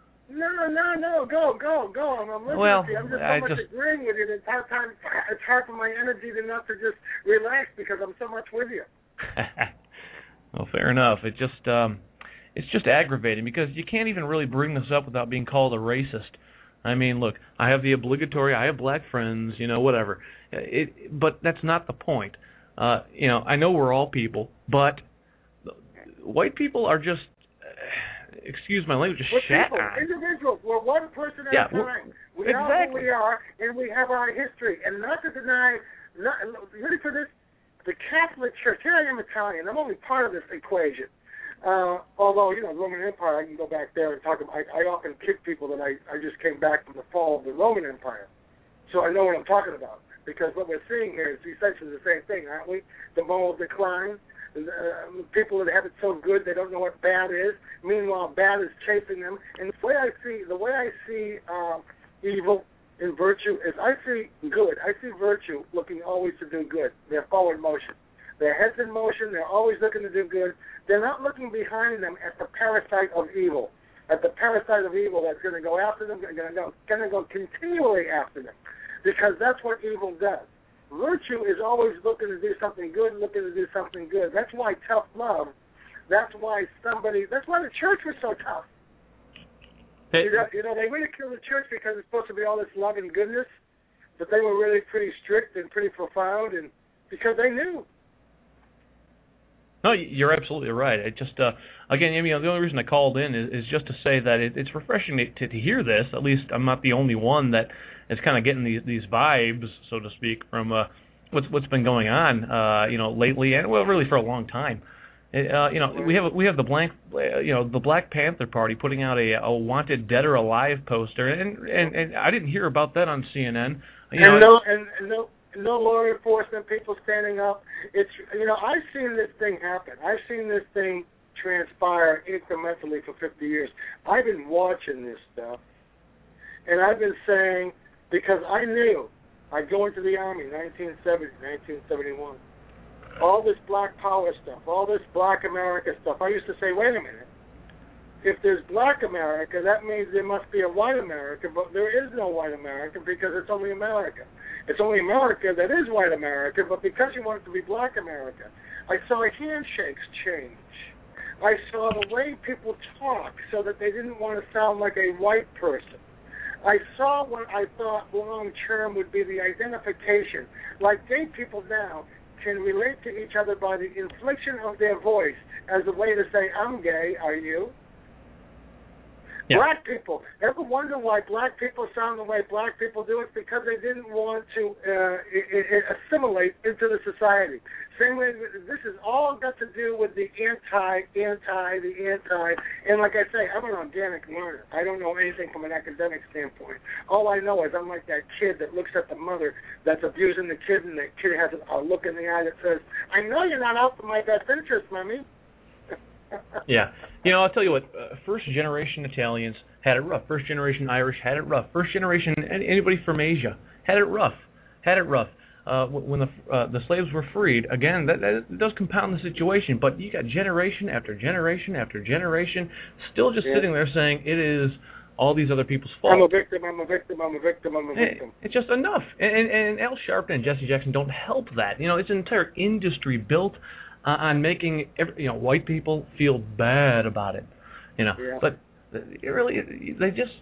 No, go. I'm listening to you. I'm just so much agreeing with you that it's hard for my energy enough to just relax because I'm so much with you. Well, fair enough. It's just aggravating because you can't even really bring this up without being called a racist. I mean, look, I have the obligatory, I have black friends, whatever. But that's not the point. I know we're all people, but white people are just, excuse my language, just shat on. Individuals. We're one person at a time. We are who we are, and we have our history. And not to deny, ready for this? The Catholic Church, here I am Italian, I'm only part of this equation. Although, the Roman Empire, I can go back there and talk about, I often kid people that I just came back from the fall of the Roman Empire. So I know what I'm talking about. Because what we're seeing here is essentially the same thing, aren't we? The moral decline. People that have it so good they don't know what bad is. Meanwhile, bad is chasing them. And the way I see evil and virtue is I see good. I see virtue looking always to do good. They're forward motion. Their head's in motion. They're always looking to do good. They're not looking behind them at the parasite of evil. at the parasite of evil that's going to go after them, going to go continually after them, because that's what evil does. Virtue is always looking to do something good, That's why tough love. That's why the church was so tough. Hey. They ridicule the church because it's supposed to be all this love and goodness, but they were really pretty strict and pretty profound, and because they knew. No, you're absolutely right. It just, again, the only reason I called in is just to say that it's refreshing to hear this. At least I'm not the only one that is kind of getting these vibes, so to speak, from what's been going on, lately, and well, really for a long time. We have the Black Panther Party putting out a wanted dead or alive poster, and I didn't hear about that on CNN. No law enforcement people standing up. It's I've seen this thing happen. I've seen this thing transpire incrementally for 50 years. I've been watching this stuff, and I've been saying, because I knew I'd go into the Army 1970, 1971. All this black power stuff, all this black America stuff. I used to say, wait a minute. If there's black America, that means there must be a white America, but there is no white America because it's only America. It's only America that is white America, but because you want it to be black America. I saw handshakes change. I saw the way people talk so that they didn't want to sound like a white person. I saw what I thought long-term would be the identification. Like gay people now can relate to each other by the inflection of their voice as a way to say, I'm gay, are you? Yeah. Black people. Ever wonder why black people sound the way black people do? It's because they didn't want to assimilate into the society. Same way, this is all got to do with the anti. And like I say, I'm an organic learner. I don't know anything from an academic standpoint. All I know is I'm like that kid that looks at the mother that's abusing the kid, and the kid has a look in the eye that says, I know you're not out for my best interest, Mommy. Yeah. I'll tell you what, first-generation Italians had it rough. First-generation Irish had it rough. First-generation anybody from Asia had it rough. When the slaves were freed, again, that does compound the situation, but you got generation after generation after generation still just sitting there saying it is all these other people's fault. I'm a victim. It's just enough. And Al Sharpton and Jesse Jackson don't help that. It's an entire industry built on making white people feel bad about it, But it really, they just,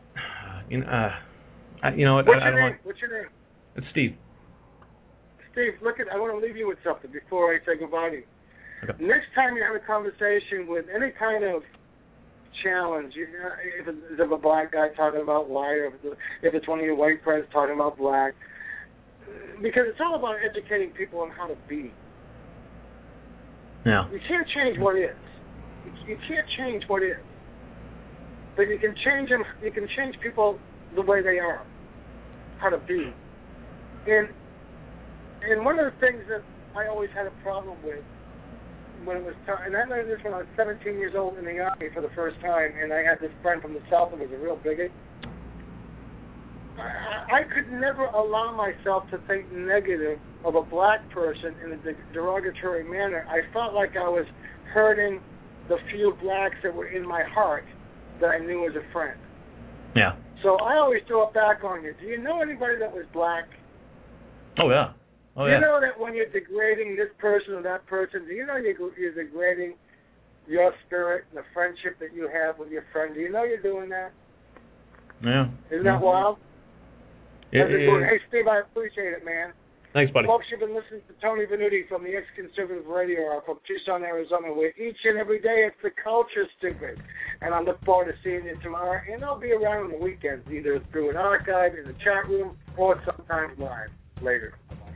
What's your name? It's Steve. Steve, I want to leave you with something before I say goodbye to you. Okay. Next time you have a conversation with any kind of challenge, if it's a black guy talking about white, or if it's one of your white friends talking about black, because it's all about educating people on how to be. Yeah. You can't change what is. You can't change what is. But you can change them. You can change people the way they are, how to be. And one of the things that I always had a problem with when it was time, and I learned this when I was 17 years old in the Army for the first time, and I had this friend from the South that was a real bigot. I could never allow myself to think negative of a black person in a derogatory manner. I felt like I was hurting the few blacks that were in my heart that I knew as a friend. Yeah. So I always throw it back on you. Do you know anybody that was black? Oh, yeah. Do you know that when you're degrading this person or that person, do you know you're degrading your spirit and the friendship that you have with your friend? Do you know you're doing that? Yeah. Isn't that wild? Yeah. Hey, Steve, I appreciate it, man. Thanks, buddy. Folks, you've been listening to Tony Venuti from the Ex-Conservative Radio Hour from Tucson, Arizona, where each and every day it's the culture, stupid. And I look forward to seeing you tomorrow. And I'll be around on the weekends, either through an archive in the chat room or sometimes live later.